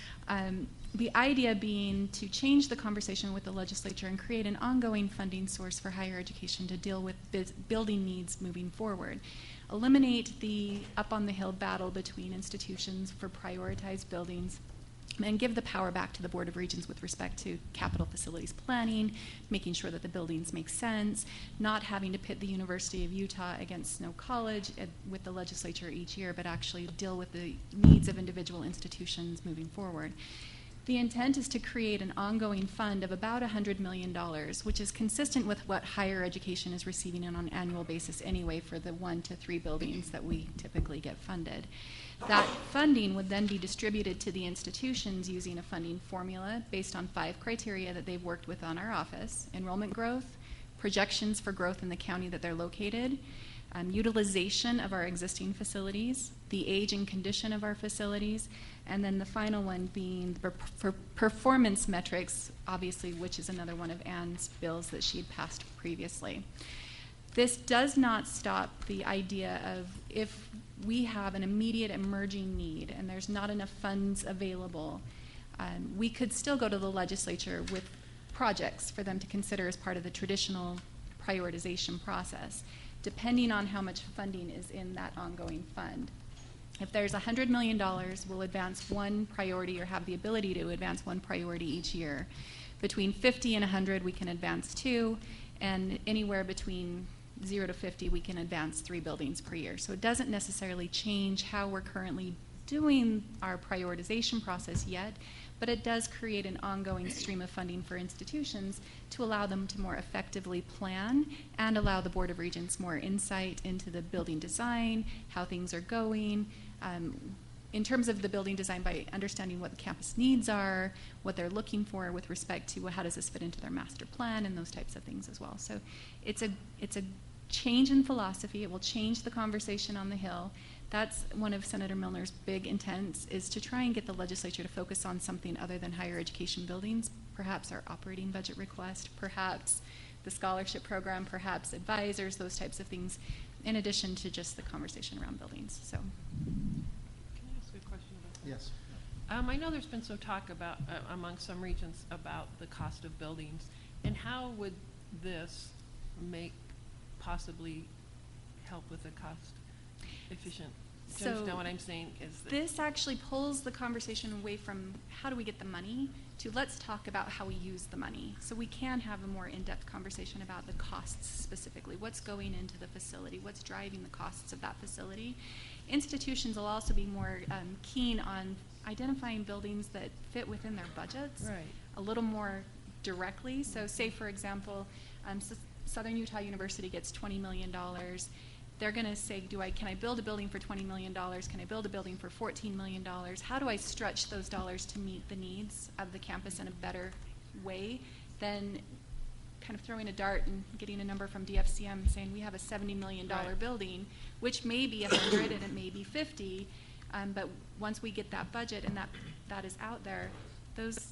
Um, the idea being to change the conversation with the legislature and create an ongoing funding source for higher education to deal with biz- building needs moving forward. Eliminate the up on the hill battle between institutions for prioritized buildings, and give the power back to the Board of Regents with respect to capital facilities planning, making sure that the buildings make sense, not having to pit the University of Utah against Snow College uh, with the legislature each year, but actually deal with the needs of individual institutions moving forward. The intent is to create an ongoing fund of about one hundred million dollars, which is consistent with what higher education is receiving on an annual basis anyway for the one to three buildings that we typically get funded. That funding would then be distributed to the institutions using a funding formula based on five criteria that they've worked with on our office: enrollment growth, projections for growth in the county that they're located, um, utilization of our existing facilities, the age and condition of our facilities, and then the final one being the per- performance metrics, obviously, which is another one of Ann's bills that she had passed previously. This does not stop the idea of if we have an immediate emerging need and there's not enough funds available, um, we could still go to the legislature with projects for them to consider as part of the traditional prioritization process, depending on how much funding is in that ongoing fund. If there's one hundred million dollars, we'll advance one priority or have the ability to advance one priority each year. Between fifty and one hundred, we can advance two, and anywhere between zero to fifty, we can advance three buildings per year. So it doesn't necessarily change how we're currently doing our prioritization process yet, but it does create an ongoing stream of funding for institutions to allow them to more effectively plan and allow the Board of Regents more insight into the building design, how things are going, um, in terms of the building design by understanding what the campus needs are, what they're looking for with respect to how does this fit into their master plan and those types of things as well. So it's a, it's a change in philosophy. It will change the conversation on the Hill. That's one of Senator Milner's big intents, is to try and get the legislature to focus on something other than higher education buildings, perhaps our operating budget request, perhaps the scholarship program, perhaps advisors, those types of things, in addition to just the conversation around buildings. So, Can I ask a question about that? Yes. Um, I know there's been some talk about, uh, among some regions, about the cost of buildings, and how would this make, possibly help with the cost efficient? Do you So understand what I'm saying? Is that this actually pulls the conversation away from how do we get the money to let's talk about how we use the money. So we can have a more in-depth conversation about the costs specifically. What's going into the facility? What's driving the costs of that facility? Institutions will also be more um, keen on identifying buildings that fit within their budgets Right. a little more directly. So say, for example, um, S- Southern Utah University gets twenty million dollars. They're going to say, do I, can I build a building for twenty million dollars? Can I build a building for fourteen million dollars? How do I stretch those dollars to meet the needs of the campus in a better way than kind of throwing a dart and getting a number from D F C M saying we have a seventy million dollars Right. building, which may be one hundred and it may be fifty, um, but once we get that budget and that that is out there, those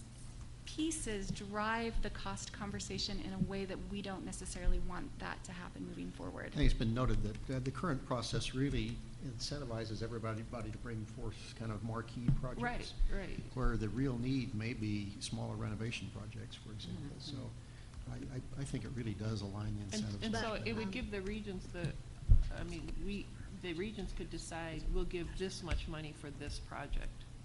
pieces drive the cost conversation in a way that we don't necessarily want that to happen moving forward. I think it's been noted that uh, the current process really incentivizes everybody everybody to bring forth kind of marquee projects. Right, right. Where the real need may be smaller renovation projects, for example. So I, I, I think it really does align the And, incentives. and so But, it would um, give the regions the, I mean, we, the regions could decide, we'll give this much money for this project.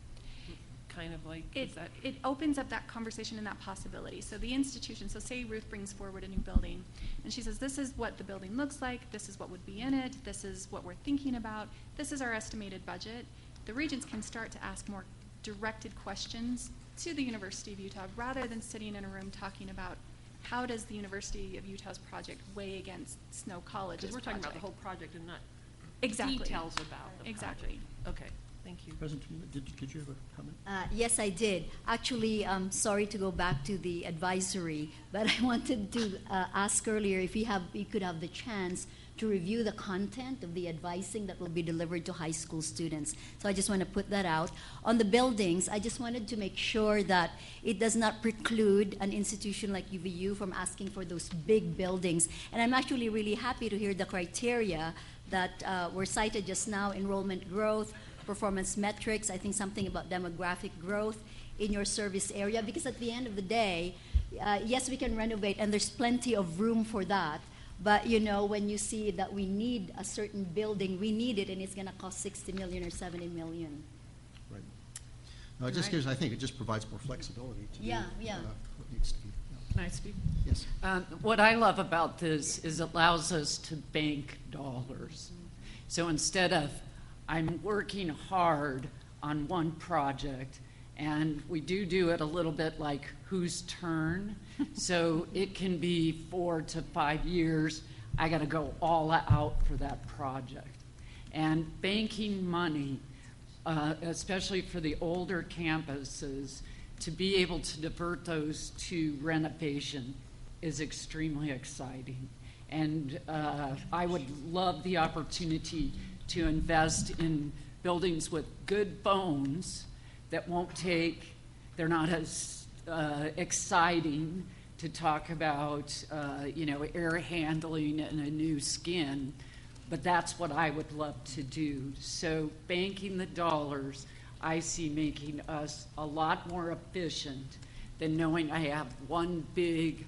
Kind of like, It, is that? it opens up that conversation and that possibility. So the institution, so say Ruth brings forward a new building, and she says, this is what the building looks like, this is what would be in it, this is what we're thinking about, this is our estimated budget. The regions can start to ask more directed questions to the University of Utah, rather than sitting in a room talking about how does the University of Utah's project weigh against Snow College's Because we're talking about the project. whole project and not Exactly. details about the Exactly. project. Okay, thank you. President, did, did you have a comment? Uh, yes, I did. Actually, I'm sorry to go back to the advisory, but I wanted to uh, ask earlier if you have, you could have the chance to review the content of the advising that will be delivered to high school students. So I just want to put that out. On the buildings, I just wanted to make sure that it does not preclude an institution like U V U from asking for those big buildings. And I'm actually really happy to hear the criteria that uh, were cited just now: enrollment growth, performance metrics, I think something about demographic growth in your service area, because at the end of the day, uh, yes, we can renovate, and there's plenty of room for that. But, you know, when you see that we need a certain building, we need it, and it's going to cost sixty million or seventy million. Right. No, it just gives, I think it just provides more flexibility to do Yeah, yeah. uh, what needs to be. Yeah. Can I speak? Yes. Um, what I love about this is it allows us to bank dollars. So instead of I'm working hard on one project, and we do do it a little bit like whose turn. So it can be four to five years. I got to go all out for that project. And banking money, uh, especially for the older campuses, to be able to divert those to renovation is extremely exciting. And uh, I would love the opportunity to invest in buildings with good bones that won't take, they're not as uh, exciting to talk about, uh, you know, air handling and a new skin, but that's what I would love to do. So banking the dollars, I see making us a lot more efficient than knowing I have one big,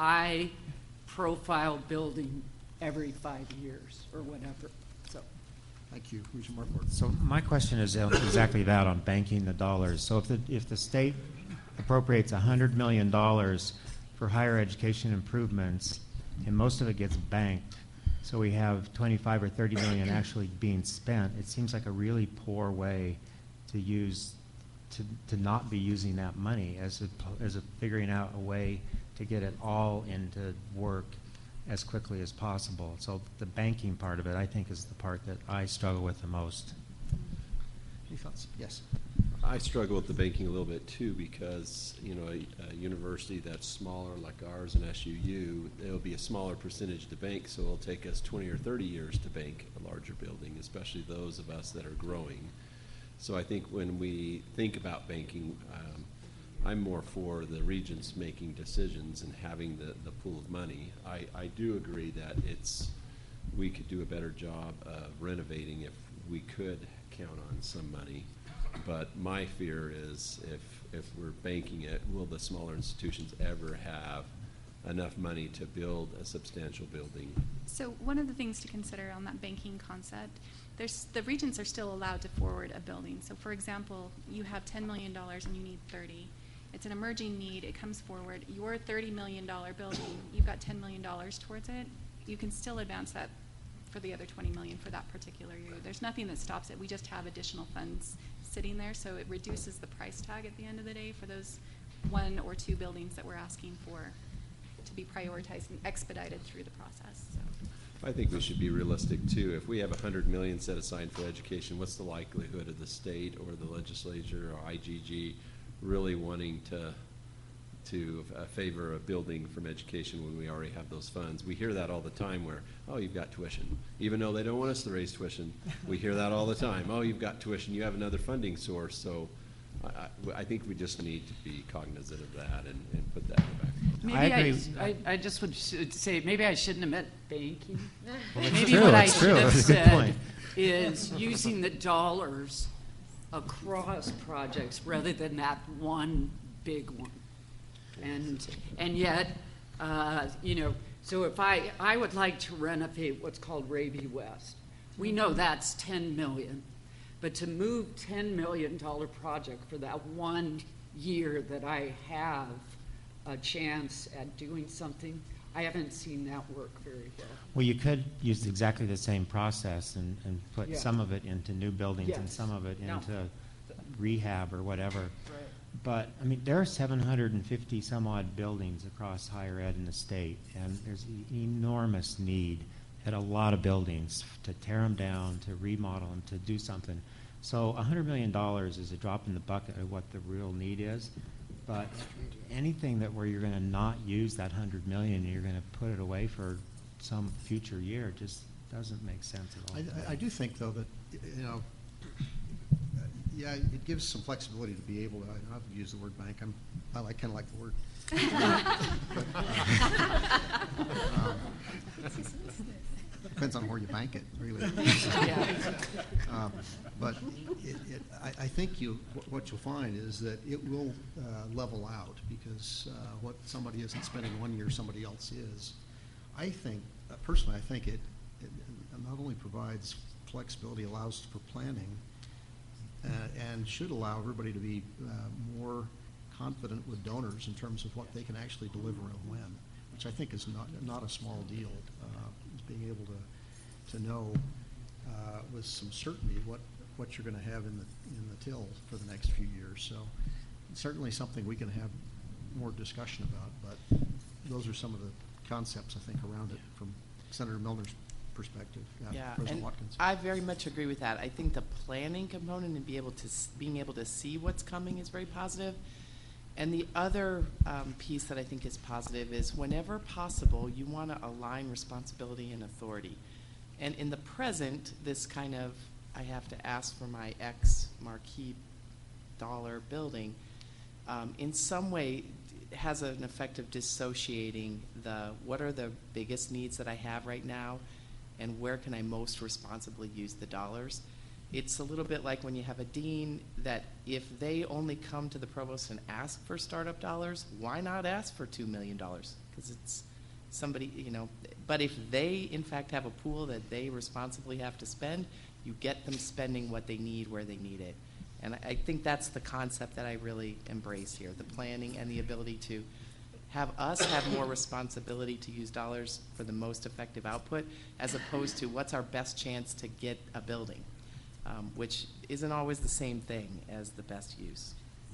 high-profile building every five years or whatever. So. Thank you. Regent Marquardt. So my question is exactly that, on banking the dollars. So if the if the state appropriates one hundred million dollars for higher education improvements, and most of it gets banked, so we have twenty-five or thirty million actually being spent, it seems like a really poor way to use to to not be using that money as a, as a figuring out a way to get it all into work as quickly as possible. So the banking part of it, I think, is the part that I struggle with the most. Any thoughts? Yes. I struggle with the banking a little bit too, because, you know, a, a university that's smaller like ours and S U U, it'll be a smaller percentage to bank, so it'll take us twenty or thirty years to bank a larger building, especially those of us that are growing. So I think when we think about banking, um, I'm more for the regents making decisions and having the, the pool of money. I, I do agree that it's, we could do a better job of renovating if we could count on some money. But my fear is if, if we're banking it, will the smaller institutions ever have enough money to build a substantial building? So one of the things to consider on that banking concept, there's, the regents are still allowed to forward a building. So for example, you have ten million dollars and you need thirty. It's an emerging need, it comes forward. Your thirty million dollars building, you've got ten million dollars towards it. You can still advance that for the other twenty million dollars for that particular year. There's nothing that stops it. We just have additional funds sitting there, so it reduces the price tag at the end of the day for those one or two buildings that we're asking for to be prioritized and expedited through the process. So. I think we should be realistic too. If we have a hundred million set aside for education, what's the likelihood of the state or the legislature or I G G really wanting to to uh, favor a building from education when we already have those funds? We hear that all the time where, oh, you've got tuition. Even though they don't want us to raise tuition, we hear that all the time. Oh, you've got tuition, you have another funding source. So I, I, I think we just need to be cognizant of that and, and put that in the back. Maybe I I, agree. I, I just would should say maybe I shouldn't have meant banking. Well, it's maybe true, what I it's should true. have That's a good said point. is using the dollars across projects rather than that one big one. And, and yet, uh, you know, so if I, I would like to renovate what's called Raby West. We know that's ten million, but to move ten million dollar project for that one year that I have a chance at doing something, I haven't seen that work very well. Well, you could use exactly the same process and, and put Yeah. some of it into new buildings and Yes. some of it No. into rehab or whatever. Right. But, I mean, there are seven hundred fifty some odd buildings across higher ed in the state, and there's an enormous need at a lot of buildings to tear them down, to remodel them, to do something. So one hundred million dollars is a drop in the bucket of what the real need is. But anything that where you're going to not use that one hundred million dollars and you're going to put it away for some future year just doesn't make sense at all. I, I do think, though, that, you know, uh, yeah, it gives some flexibility to be able to, I don't use the word bank, I'm, I like, kind of like the word. But, uh, um, Depends on where you bank it, really. Um, But it, it, I, I think you, wh- what you'll find is that it will uh, level out, because uh, what somebody isn't spending one year, somebody else is. I think, uh, personally, I think it, it not only provides flexibility, allows for planning, uh, and should allow everybody to be uh, more confident with donors in terms of what they can actually deliver and when, which I think is not, not a small deal, uh, is being able to, to know uh, with some certainty what, what you're going to have in the, in the till for the next few years. So certainly something we can have more discussion about, but those are some of the concepts, I think, around it from Senator Milner's perspective. Yeah, President and Watkins. I very much agree with that. I think the planning component and be able to, s- being able to see what's coming is very positive. And the other um, piece that I think is positive is whenever possible, you want to align responsibility and authority. And in the present, this kind of, I have to ask for my X marquee dollar building, um, in some way has an effect of dissociating the, what are the biggest needs that I have right now, and where can I most responsibly use the dollars? It's a little bit like when you have a dean that if they only come to the provost and ask for startup dollars, why not ask for two million dollars? Because it's somebody, you know, but if they in fact have a pool that they responsibly have to spend, you get them spending what they need where they need it. And I, I think that's the concept that I really embrace here, the planning and the ability to have us have more responsibility to use dollars for the most effective output, as opposed to what's our best chance to get a building, um, which isn't always the same thing as the best use.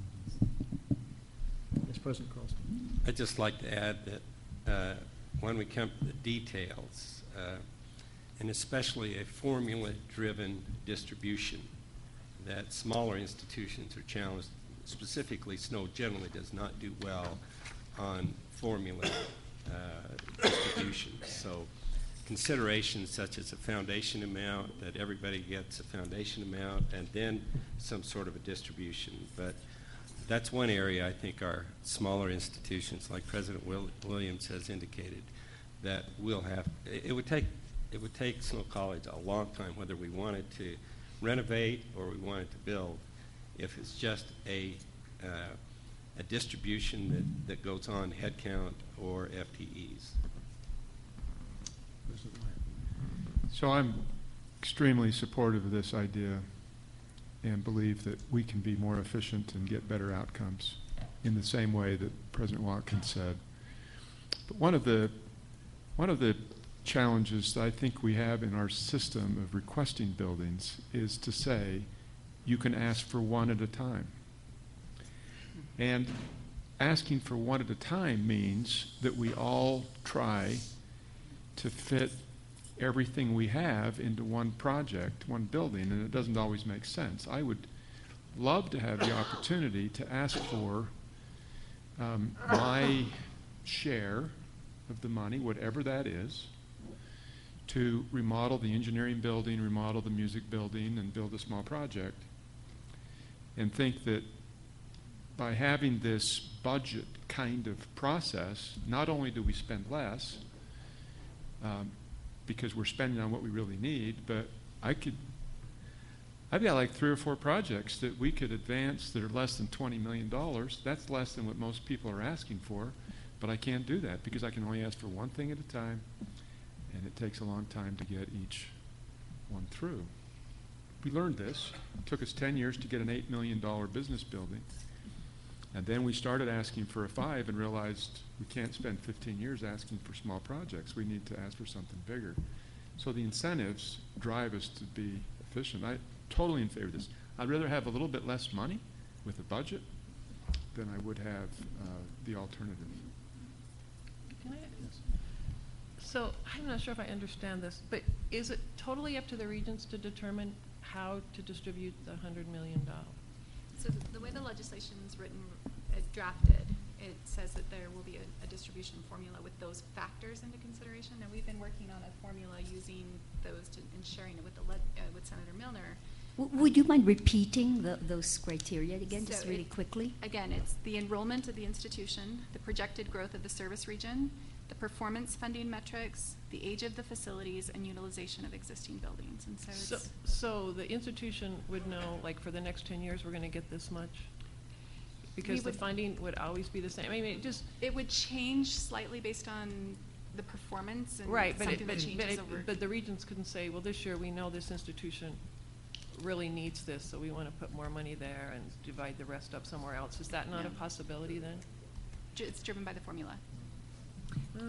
Yes, President Carlson. I'd just like to add that uh, when we come to the details, uh, and especially a formula-driven distribution, that smaller institutions are challenged. Specifically, Snow generally does not do well on formula uh, distribution. So considerations such as a foundation amount, that everybody gets a foundation amount, and then some sort of a distribution. But that's one area I think our smaller institutions, like President Will Williams has indicated, that will have, it, it would take, it would take Snow College a long time, whether we wanted to renovate or we wanted to build, if it's just a uh, a distribution that, that goes on head count or F T Es. So I'm extremely supportive of this idea and believe that we can be more efficient and get better outcomes in the same way that President Watkins said. But one of the one of the challenges that I think we have in our system of requesting buildings is to say you can ask for one at a time. And asking for one at a time means that we all try to fit everything we have into one project, one building, and it doesn't always make sense. I would love to have the opportunity to ask for um, my share of the money, whatever that is, to remodel the engineering building, remodel the music building, and build a small project, and think that by having this budget kind of process, not only do we spend less, um, because we're spending on what we really need, but I could, I've got like three or four projects that we could advance that are less than twenty million dollars. That's less than what most people are asking for, but I can't do that because I can only ask for one thing at a time, and it takes a long time to get each one through. We learned this. It took us ten years to get an eight million dollars business building. And then we started asking for a five and realized we can't spend fifteen years asking for small projects. We need to ask for something bigger. So the incentives drive us to be efficient. I totally in favor of this. I'd rather have a little bit less money with a budget than I would have uh, the alternative. Can I? So I'm not sure if I understand this, but is it totally up to the regents to determine how to distribute the hundred million dollars? So the, the way the legislation is written, uh, drafted, it says that there will be a, a distribution formula with those factors into consideration. And we've been working on a formula using those to, and sharing it with the le- uh, with Senator Milner. W- Would you mind repeating the, those criteria again, just So really it- quickly? Again, it's the enrollment of the institution, the projected growth of the service region, the performance funding metrics, the age of the facilities, and utilization of existing buildings. And so So, it's, so the institution would know, like, for the next ten years, we're gonna get this much? Because the would- funding would always be the same. I mean, it just. it would change slightly based on the performance and Right, but something it, that but, changes but, over. it, but the regents couldn't say, well, this year we know this institution really needs this, so we want to put more money there and divide the rest up somewhere else. Is that not No. a possibility then? Ju- It's driven by the formula. Oh.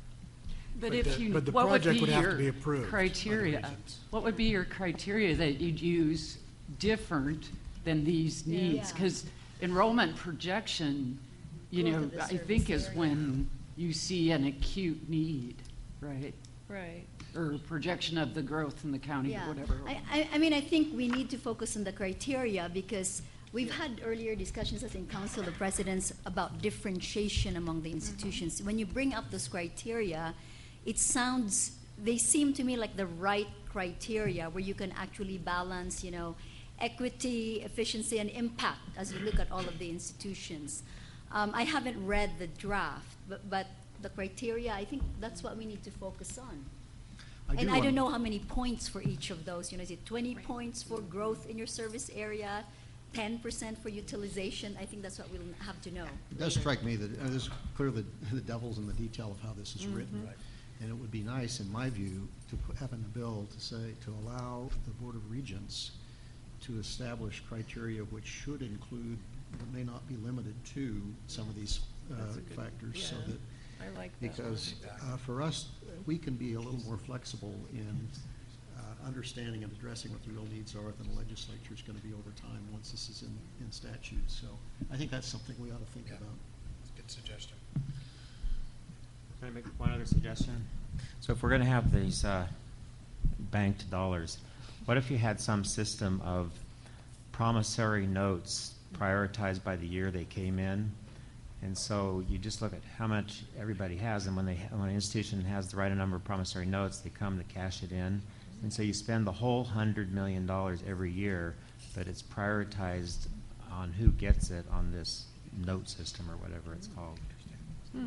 But But if the- you, but the what would project be would have to your be approved by the criteria? regents. What would be your criteria that you'd use different than these Yeah. needs? Yeah. Because enrollment projection, you Growth know, of the I service think is area. when you see an acute need, right? Right. Or projection of the growth in the county or Yeah. whatever. I, I, I mean, I think we need to focus on the criteria because we've had earlier discussions as in council, the presidents, about differentiation among the institutions. When you bring up those criteria, it sounds, they seem to me like the right criteria where you can actually balance, you know, equity, efficiency, and impact as you look at all of the institutions. Um, I haven't read the draft, but, but the criteria, I think that's what we need to focus on. I do And I want- don't know how many points for each of those, you know, is it twenty points for growth in your service area, ten percent for utilization? I think that's what we'll have to know. It does strike me that, uh, this is clear the, the devil's in the detail of how this is written. Mhm. Right. And it would be nice, in my view, to put, have in the bill to say, to allow the Board of Regents to establish criteria which should include, but may not be limited to, some of these uh, That's a good- factors, so yeah, that. I like that. Because uh, for us, we can be a little more flexible in uh, understanding and addressing what the real needs are than the legislature is going to be over time once this is in, in statute. So I think that's something we ought to think about. Good suggestion. Can I make one other suggestion? So if we're going to have these uh, banked dollars, what if you had some system of promissory notes prioritized by the year they came in? And so you just look at how much everybody has, and when they when an institution has the right number of promissory notes, they come to cash it in. And so you spend the whole hundred million dollars every year, but it's prioritized on who gets it on this note system or whatever it's called. Hmm.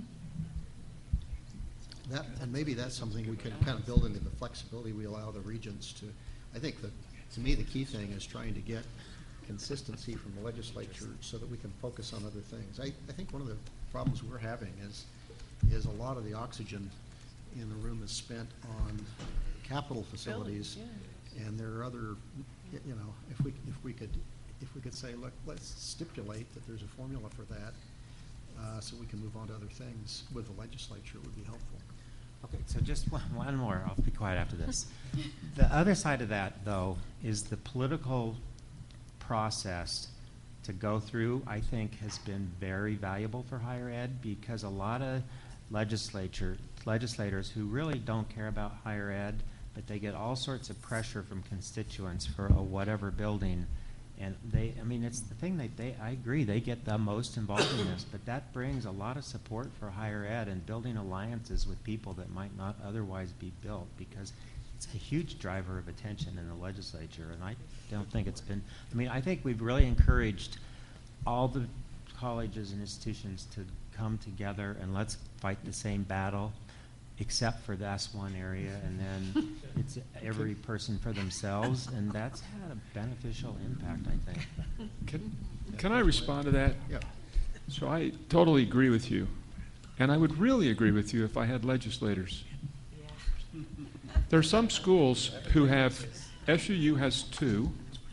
That, and maybe that's something we can kind of build into the flexibility we allow the regents to. I think that, to me, the key thing is trying to get consistency from the legislature so that we can focus on other things. I, I think one of the problems we're having is, is a lot of the oxygen in the room is spent on capital facilities. Buildings, And there are other, y- you know, if we, if we could, if we could say, look, let's stipulate that there's a formula for that, uh, so we can move on to other things with the legislature, it would be helpful. Okay, so just one, one more. I'll be quiet after this. The other side of that, though, is the political process to go through, I think, has been very valuable for higher ed because a lot of legislature legislators who really don't care about higher ed, but they get all sorts of pressure from constituents for a whatever building. And they, I mean, it's the thing that they, I agree, they get the most involved in this, but that brings a lot of support for higher ed and building alliances with people that might not otherwise be built because it's a huge driver of attention in the legislature. And I don't think it's been, I mean, I think we've really encouraged all the colleges and institutions to come together and let's fight the same battle. except for this one area, and then it's every person for themselves, and that's had a beneficial impact, I think. Can, can I respond to that? Yeah. So I totally agree with you. And I would really agree with you if I had legislators. There are some schools who have, S U U has two.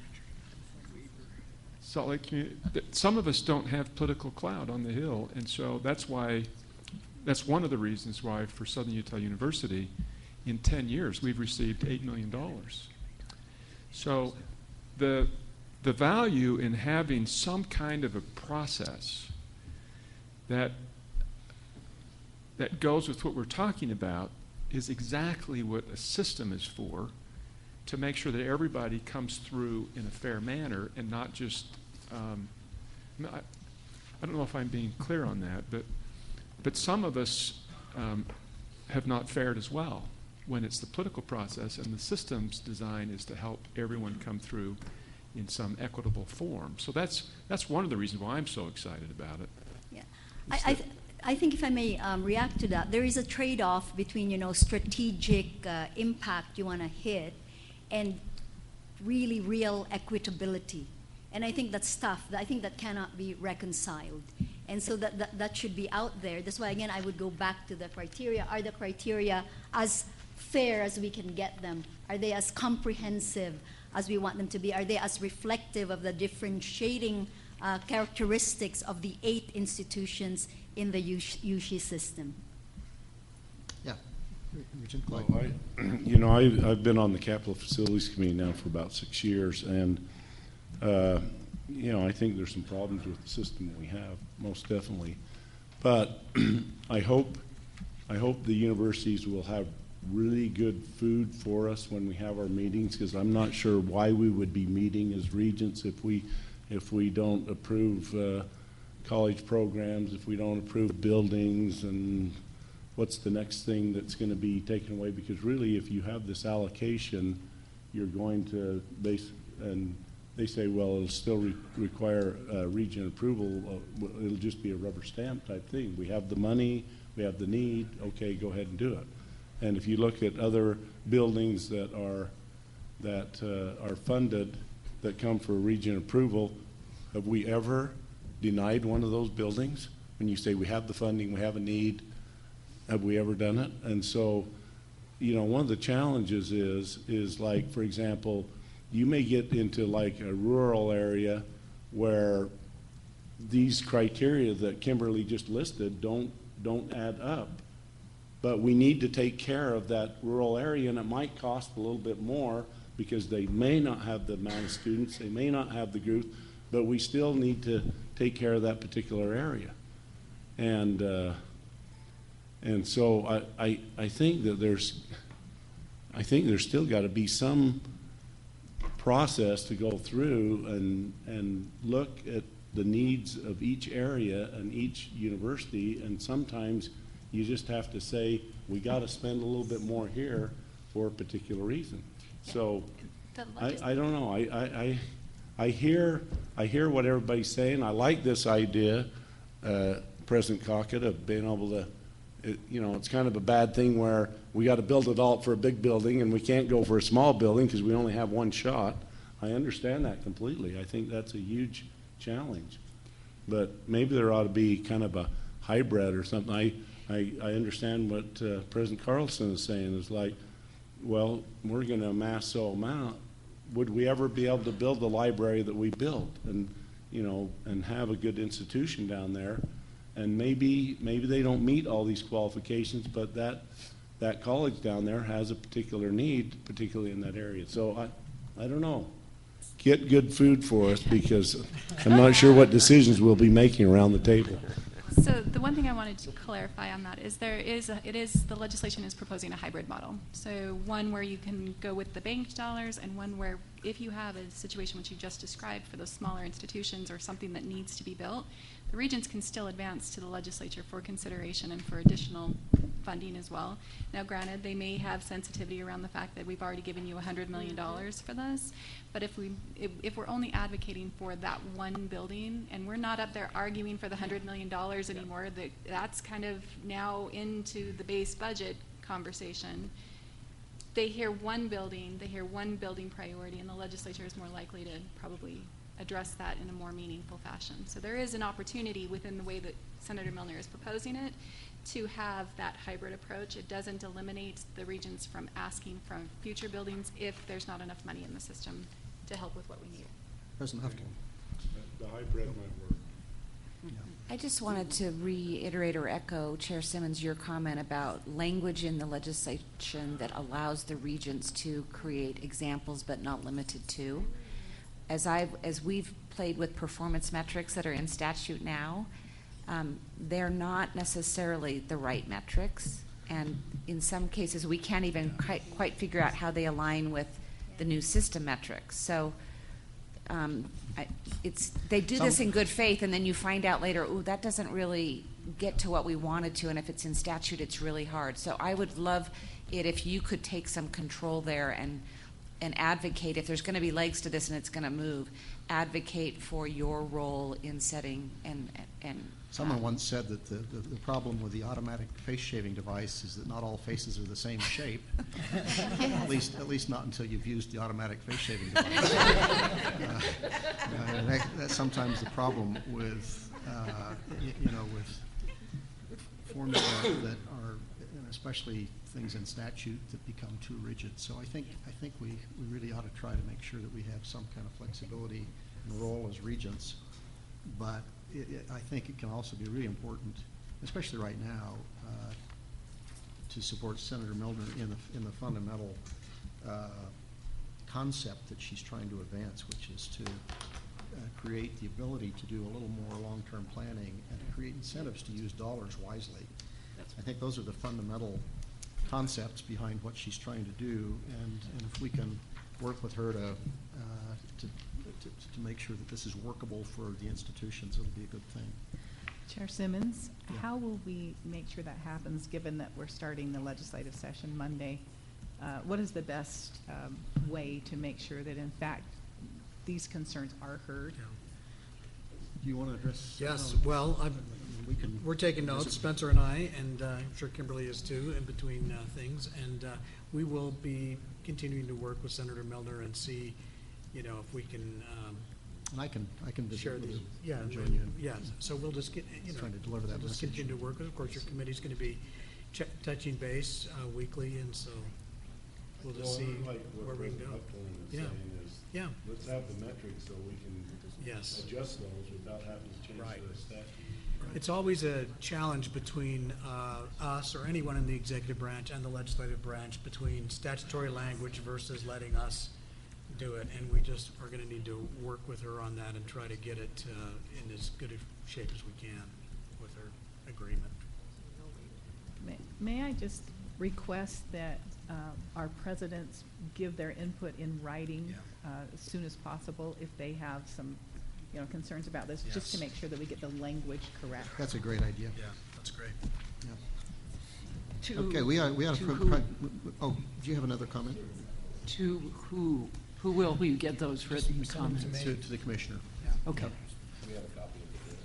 Salt Lake Community, some of us don't have political clout on the Hill, and so that's why, that's one of the reasons why for Southern Utah University, in ten years, we've received eight million dollars. So the, the value in having some kind of a process that, that goes with what we're talking about is exactly what a system is for, to make sure that everybody comes through in a fair manner and not just, um, I, I don't know if I'm being clear on that, but, but some of us um, have not fared as well when it's the political process, and the system's design is to help everyone come through in some equitable form. So that's, that's one of the reasons why I'm so excited about it. Yeah. I, I, th- I think if I may um, react to that, there is a trade-off between, you know, strategic uh, impact you want to hit and really real equitability. And I think that's tough. I think that cannot be reconciled. And so that, that, that should be out there. That's why, again, I would go back to the criteria. Are the criteria as fair as we can get them? Are they as comprehensive as we want them to be? Are they as reflective of the differentiating uh, characteristics of the eight institutions in the U S C system? Yeah. Regent Clay. Well, I, you know, I, I've been on the Capital Facilities Committee now for about six years, and uh, you know, I think there's some problems with the system we have, most definitely. But I hope, I hope the universities will have really good food for us when we have our meetings, because I'm not sure why we would be meeting as regents if we, if we don't approve uh, college programs, if we don't approve buildings, and what's the next thing that's going to be taken away? Because really, if you have this allocation, you're going to base, and they say, well, it'll still re require uh, region approval. Uh, it'll just be a rubber stamp type thing. We have the money, we have the need, okay, go ahead and do it. And if you look at other buildings that are, that uh, are funded, that come for region approval, have we ever denied one of those buildings? When you say we have the funding, we have a need, have we ever done it? And so, you know, one of the challenges is, is like, for example, you may get into like a rural area where these criteria that Kimberly just listed don't, don't add up. But we need to take care of that rural area, and it might cost a little bit more because they may not have the amount of students, they may not have the group, but we still need to take care of that particular area. And uh, and so I, I, I think that there's, I think there's still got to be some process to go through and, and look at the needs of each area and each university, and sometimes you just have to say, we got to spend a little bit more here for a particular reason. So I, I don't know. I, I, I, I hear I hear what everybody's saying. I like this idea, uh, President Cockett, of being able to, it, you know, it's kind of a bad thing where we got to build it all for a big building and we can't go for a small building because we only have one shot. I understand that completely. I think that's a huge challenge. But maybe there ought to be kind of a hybrid or something. I, I, I understand what uh, President Carlson is saying. Is like, well, we're going to amass so amount. Would we ever be able to build the library that we built, and you know, and have a good institution down there? And maybe maybe they don't meet all these qualifications, but that that college down there has a particular need, particularly in that area. So I I don't know. Get good food for us, because I'm not sure what decisions we'll be making around the table. So the one thing I wanted to clarify on that is there is a, it is the legislation is proposing a hybrid model. So one where you can go with the banked dollars, and one where if you have a situation which you just described for those smaller institutions or something that needs to be built, the regions can still advance to the legislature for consideration and for additional funding as well. Now granted, they may have sensitivity around the fact that we've already given you one hundred million dollars for this, but if, we, if, if we're only advocating for that one building, and we're not up there arguing for the one hundred million dollars anymore, that, that's kind of now into the base budget conversation, they hear one building, they hear one building priority, and the legislature is more likely to probably address that in a more meaningful fashion. So there is an opportunity within the way that Senator Milner is proposing it to have that hybrid approach. It doesn't eliminate the regions from asking from future buildings if there's not enough money in the system to help with what we need. President Hufton. The hybrid might work. I just wanted to reiterate or echo Chair Simmons your comment about language in the legislation that allows the regents to create examples but not limited to. As I've as we've played with performance metrics that are in statute now, um, they're not necessarily the right metrics, and in some cases we can't even quite, quite figure out how they align with the new system metrics. So. Um, I, it's they do this in good faith, and then you find out later, ooh, that doesn't really get to what we wanted to, and if it's in statute, it's really hard. So I would love it if you could take some control there and and advocate, if there's going to be legs to this and it's going to move, advocate for your role in setting and and. Someone uh, once said that the, the, the problem with the automatic face shaving device is that not all faces are the same shape. At least, at least not until you've used the automatic face shaving device. uh, uh, that, that's sometimes the problem with, uh, you, you know, with formula that are, and especially things in statute that become too rigid. So I think, I think we, we really ought to try to make sure that we have some kind of flexibility and role as regents, but It, it, I think it can also be really important, especially right now, uh, to support Senator Milner in the in the fundamental uh, concept that she's trying to advance, which is to uh, create the ability to do a little more long-term planning and to create incentives to use dollars wisely. I think those are the fundamental concepts behind what she's trying to do, and, and if we can work with her to uh, to To, to make sure that this is workable for the institutions, it'll be a good thing. Chair Simmons, Yeah. how will we make sure that happens, given that we're starting the legislative session Monday? Uh, what is the best um, way to make sure that, in fact, these concerns are heard? Do you want to address? Yes, uh, well, I'm, we can we're taking notes, visit. Spencer and I, and uh, I'm sure Kimberly is too, in between uh, things. And uh, we will be continuing to work with Senator Milner and see, you know, if we can um, And I can, I can visit share with these. you. Yeah, and we- join you. yeah. So we'll just get, you know, Trying to deliver that we'll just message. continue to work. Of course, your committee's going to be ch- touching base uh, weekly, and so we'll just Well, see like what where we can go. President Upton is Yeah. saying is, Yeah. let's have the metrics so we can Yes. adjust those without having to change Right. the statute. It's always a challenge between uh, us or anyone in the executive branch and the legislative branch, between statutory language versus letting us do it, and we just are going to need to work with her on that and try to get it uh, in as good a shape as we can with her agreement. May, may I just request that uh, our presidents give their input in writing uh, as soon as possible if they have some, you know, concerns about this, just to Yes. make sure that we get the language correct. That's a great idea. Yeah, that's great. Yeah. To- Okay, we are, we are, to pro- who- pro- oh, do you have another comment? To who, who will we get those written comments? To, to the commissioner. Okay. We have a copy of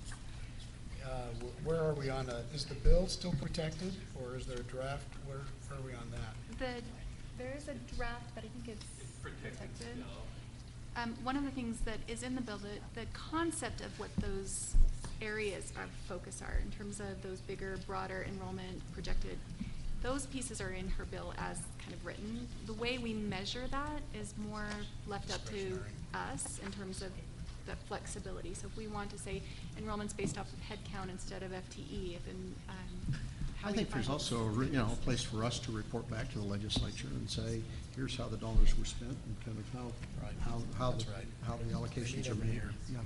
the Uh, wh- Where are we on, uh, is the bill still protected, or is there a draft? Where are we on that? The, there is a draft, but I think it's protected. Um, one of the things that is in the bill, the, the concept of what those areas of focus are in terms of those bigger, broader enrollment projected, those pieces are in her bill as kind of written. The way we measure that is more left up to us in terms of the flexibility. So if we want to say enrollment's based off of head count instead of F T E, if in, um, how I we think define there's it. also, a re- you know, a place for us to report back to the legislature and say, here's how the dollars were spent and kind of how, how, how, the- how the allocations are made. Yeah.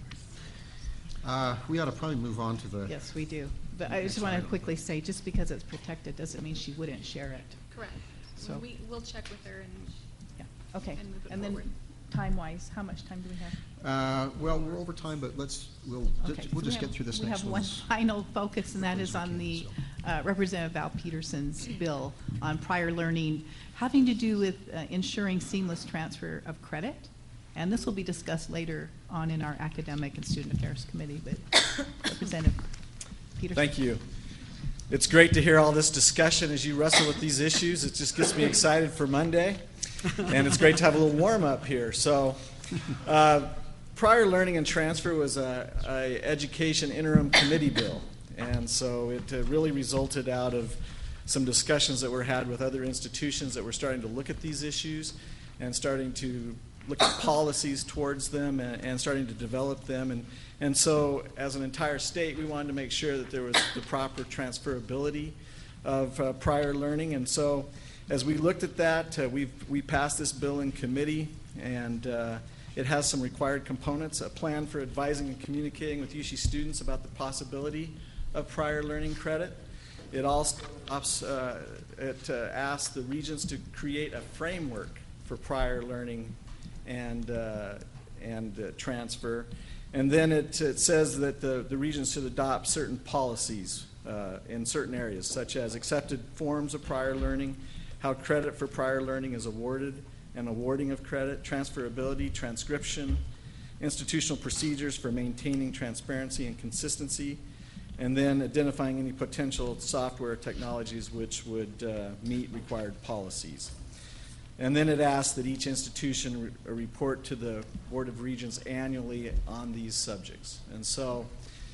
Uh, we ought to probably move on to the. Yes, we do. But I just want to quickly say, just because it's protected doesn't mean she wouldn't share it. Correct. So- We, we'll check with her and. Yeah, okay. And move it And then, forward. time-wise, how much time do we have? Uh, well, we're over time, but let's, we'll, Okay, we'll so just we get have- through this we next have one. one final focus, and that is on the uh, Representative Val Peterson's bill on prior learning, having to do with uh, ensuring seamless transfer of credit. And this will be discussed later on in our Academic and Student Affairs Committee, but Representative Peterson. Thank you. it's great to hear all this discussion as you wrestle with these issues. It just gets me excited for Monday, and it's great to have a little warm-up here. So, uh, prior learning and transfer was a, a education interim committee bill, and so it uh, really resulted out of some discussions that were had with other institutions that were starting to look at these issues and starting to look at policies towards them and, and starting to develop them. And, and so as an entire state, we wanted to make sure that there was the proper transferability of uh, prior learning. And so as we looked at that, uh, we've, we passed this bill in committee, and uh, it has some required components, a plan for advising and communicating with U S C students about the possibility of prior learning credit. It also uh, it uh, asks the regions to create a framework for prior learning and uh, and uh, transfer, and then it, it says that the, the regions should adopt certain policies uh, in certain areas, such as accepted forms of prior learning, how credit for prior learning is awarded and awarding of credit, transferability, transcription, institutional procedures for maintaining transparency and consistency, and then identifying any potential software technologies which would uh, meet required policies. And then it asks that each institution re- report to the Board of Regents annually on these subjects. And so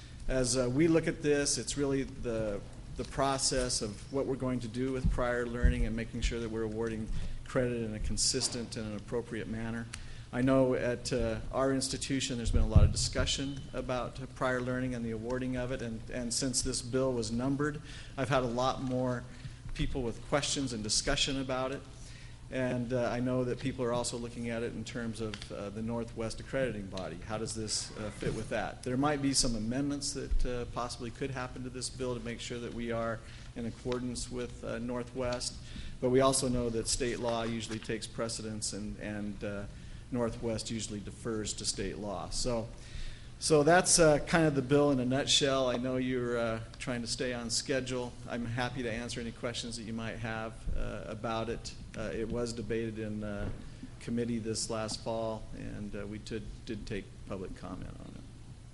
as uh, we look at this, it's really the, the process of what we're going to do with prior learning and making sure that we're awarding credit in a consistent and an appropriate manner. I know at uh, our institution there's been a lot of discussion about prior learning and the awarding of it, and, and since this bill was numbered, I've had a lot more people with questions and discussion about it. And uh, I know that people are also looking at it in terms of uh, the Northwest accrediting body. How does this uh, fit with that? There might be some amendments that uh, possibly could happen to this bill to make sure that we are in accordance with uh, Northwest, but we also know that state law usually takes precedence, and, and uh, Northwest usually defers to state law. So, so that's uh, kind of the bill in a nutshell. I know you're uh, trying to stay on schedule. I'm happy to answer any questions that you might have uh, about it. Uh, it was debated in uh, committee this last fall, and uh, we did, did take public comment on it.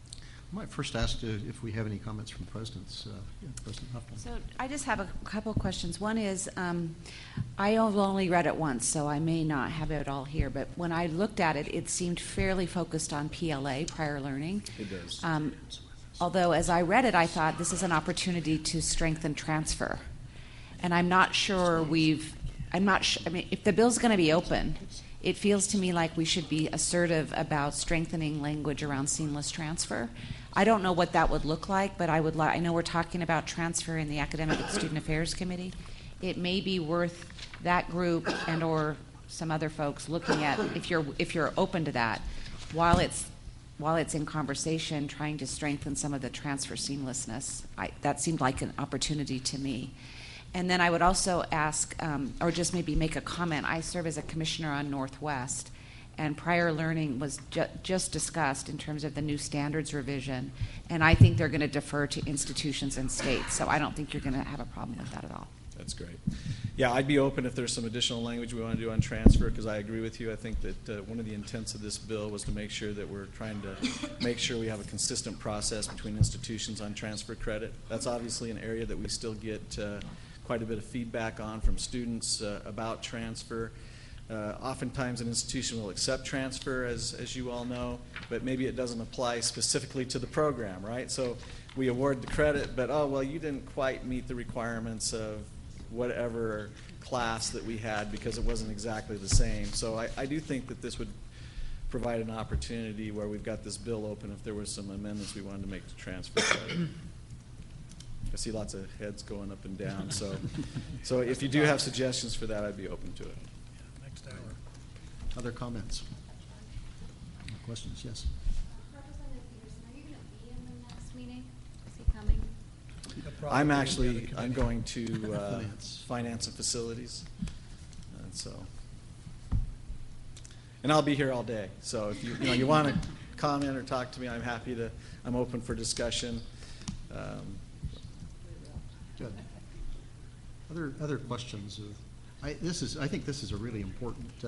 I might first ask uh, if we have any comments from presidents. Uh, yeah, President Huffman. So I just have a couple of questions. One is, um, I only read it once, so I may not have it all here, but when I looked at it, it seemed fairly focused on P L A, prior learning. It does. Um, although as I read it, I thought this is an opportunity to strengthen transfer. And I'm not sure we've, I'm not sure, I mean, if the bill's going to be open, it feels to me like we should be assertive about strengthening language around seamless transfer. I don't know what that would look like, but I would li- I know we're talking about transfer in the Academic and Student Affairs Committee. It may be worth that group and or some other folks looking at, if you're if you're open to that, while it's while it's in conversation, trying to strengthen some of the transfer seamlessness. I, that seemed like an opportunity to me. And then I would also ask, um, or just maybe make a comment. I serve as a commissioner on Northwest, and prior learning was ju- just discussed in terms of the new standards revision, and I think they're going to defer to institutions and states, so I don't think you're going to have a problem with that at all. That's great. Yeah, I'd be open if there's some additional language we want to do on transfer, because I agree with you. I think that uh, one of the intents of this bill was to make sure that we're trying to make sure we have a consistent process between institutions on transfer credit. That's obviously an area that we still get uh, quite a bit of feedback on from students uh, about transfer. Uh, oftentimes an institution will accept transfer, as, as you all know, but maybe it doesn't apply specifically to the program, right? So we award the credit, but oh, well, you didn't quite meet the requirements of whatever class that we had because it wasn't exactly the same. So I, I do think that this would provide an opportunity where we've got this bill open if there were some amendments we wanted to make to transfer credit. I see lots of heads going up and down, so so if you do have suggestions for that, I'd be open to it. Next hour. Other comments? Questions? Yes. Representative Peterson, are you going to be in the next meeting? Is he coming? I'm actually, I'm going to uh, finance. finance and facilities, and so, and I'll be here all day. So if you, you know, you want to comment or talk to me, I'm happy to. I'm open for discussion. Um, Good. Other other questions? Of, I this is I think this is a really important. Uh,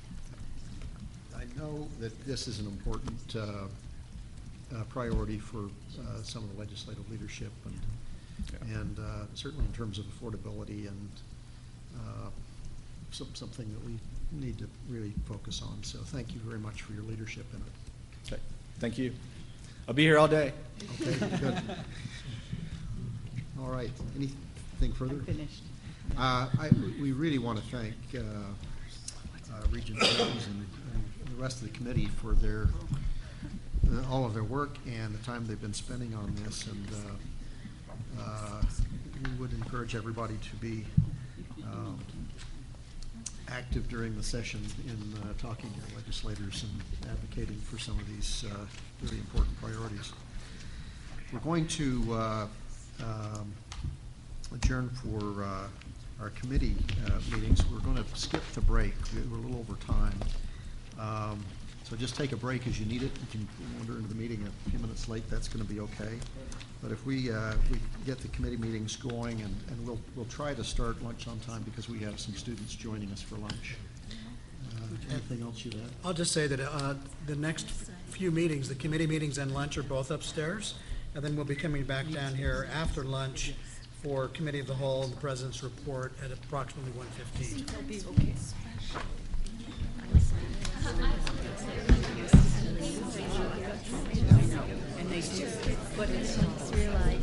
I know that this is an important uh, uh, priority for uh, some of the legislative leadership, and and uh, certainly in terms of affordability and uh, some, something that we need to really focus on. So thank you very much for your leadership in it. Okay. Thank you. I'll be here all day. Okay, good. All right. Anything further? I'm finished. Uh, I, we really want to thank uh, uh, Regent Jones and, and the rest of the committee for their uh, all of their work and the time they've been spending on this. And uh, uh, we would encourage everybody to be um, active during the session in uh, talking to legislators and advocating for some of these uh, really important priorities. We're going to uh, um, adjourn for uh, our committee uh, meetings. We're going to skip the break. We're a little over time. Um, so just take a break as you need it. You can wander into the meeting a few minutes late. That's going to be okay. But if we uh, we get the committee meetings going, and, and we'll we'll try to start lunch on time because we have some students joining us for lunch. Uh, anything else you'd add? I'll just say that uh, the next few meetings, the committee meetings and lunch are both upstairs, and then we'll be coming back down here after lunch for Committee of the Whole and the President's Report at approximately one fifteen. And they do, but it's realized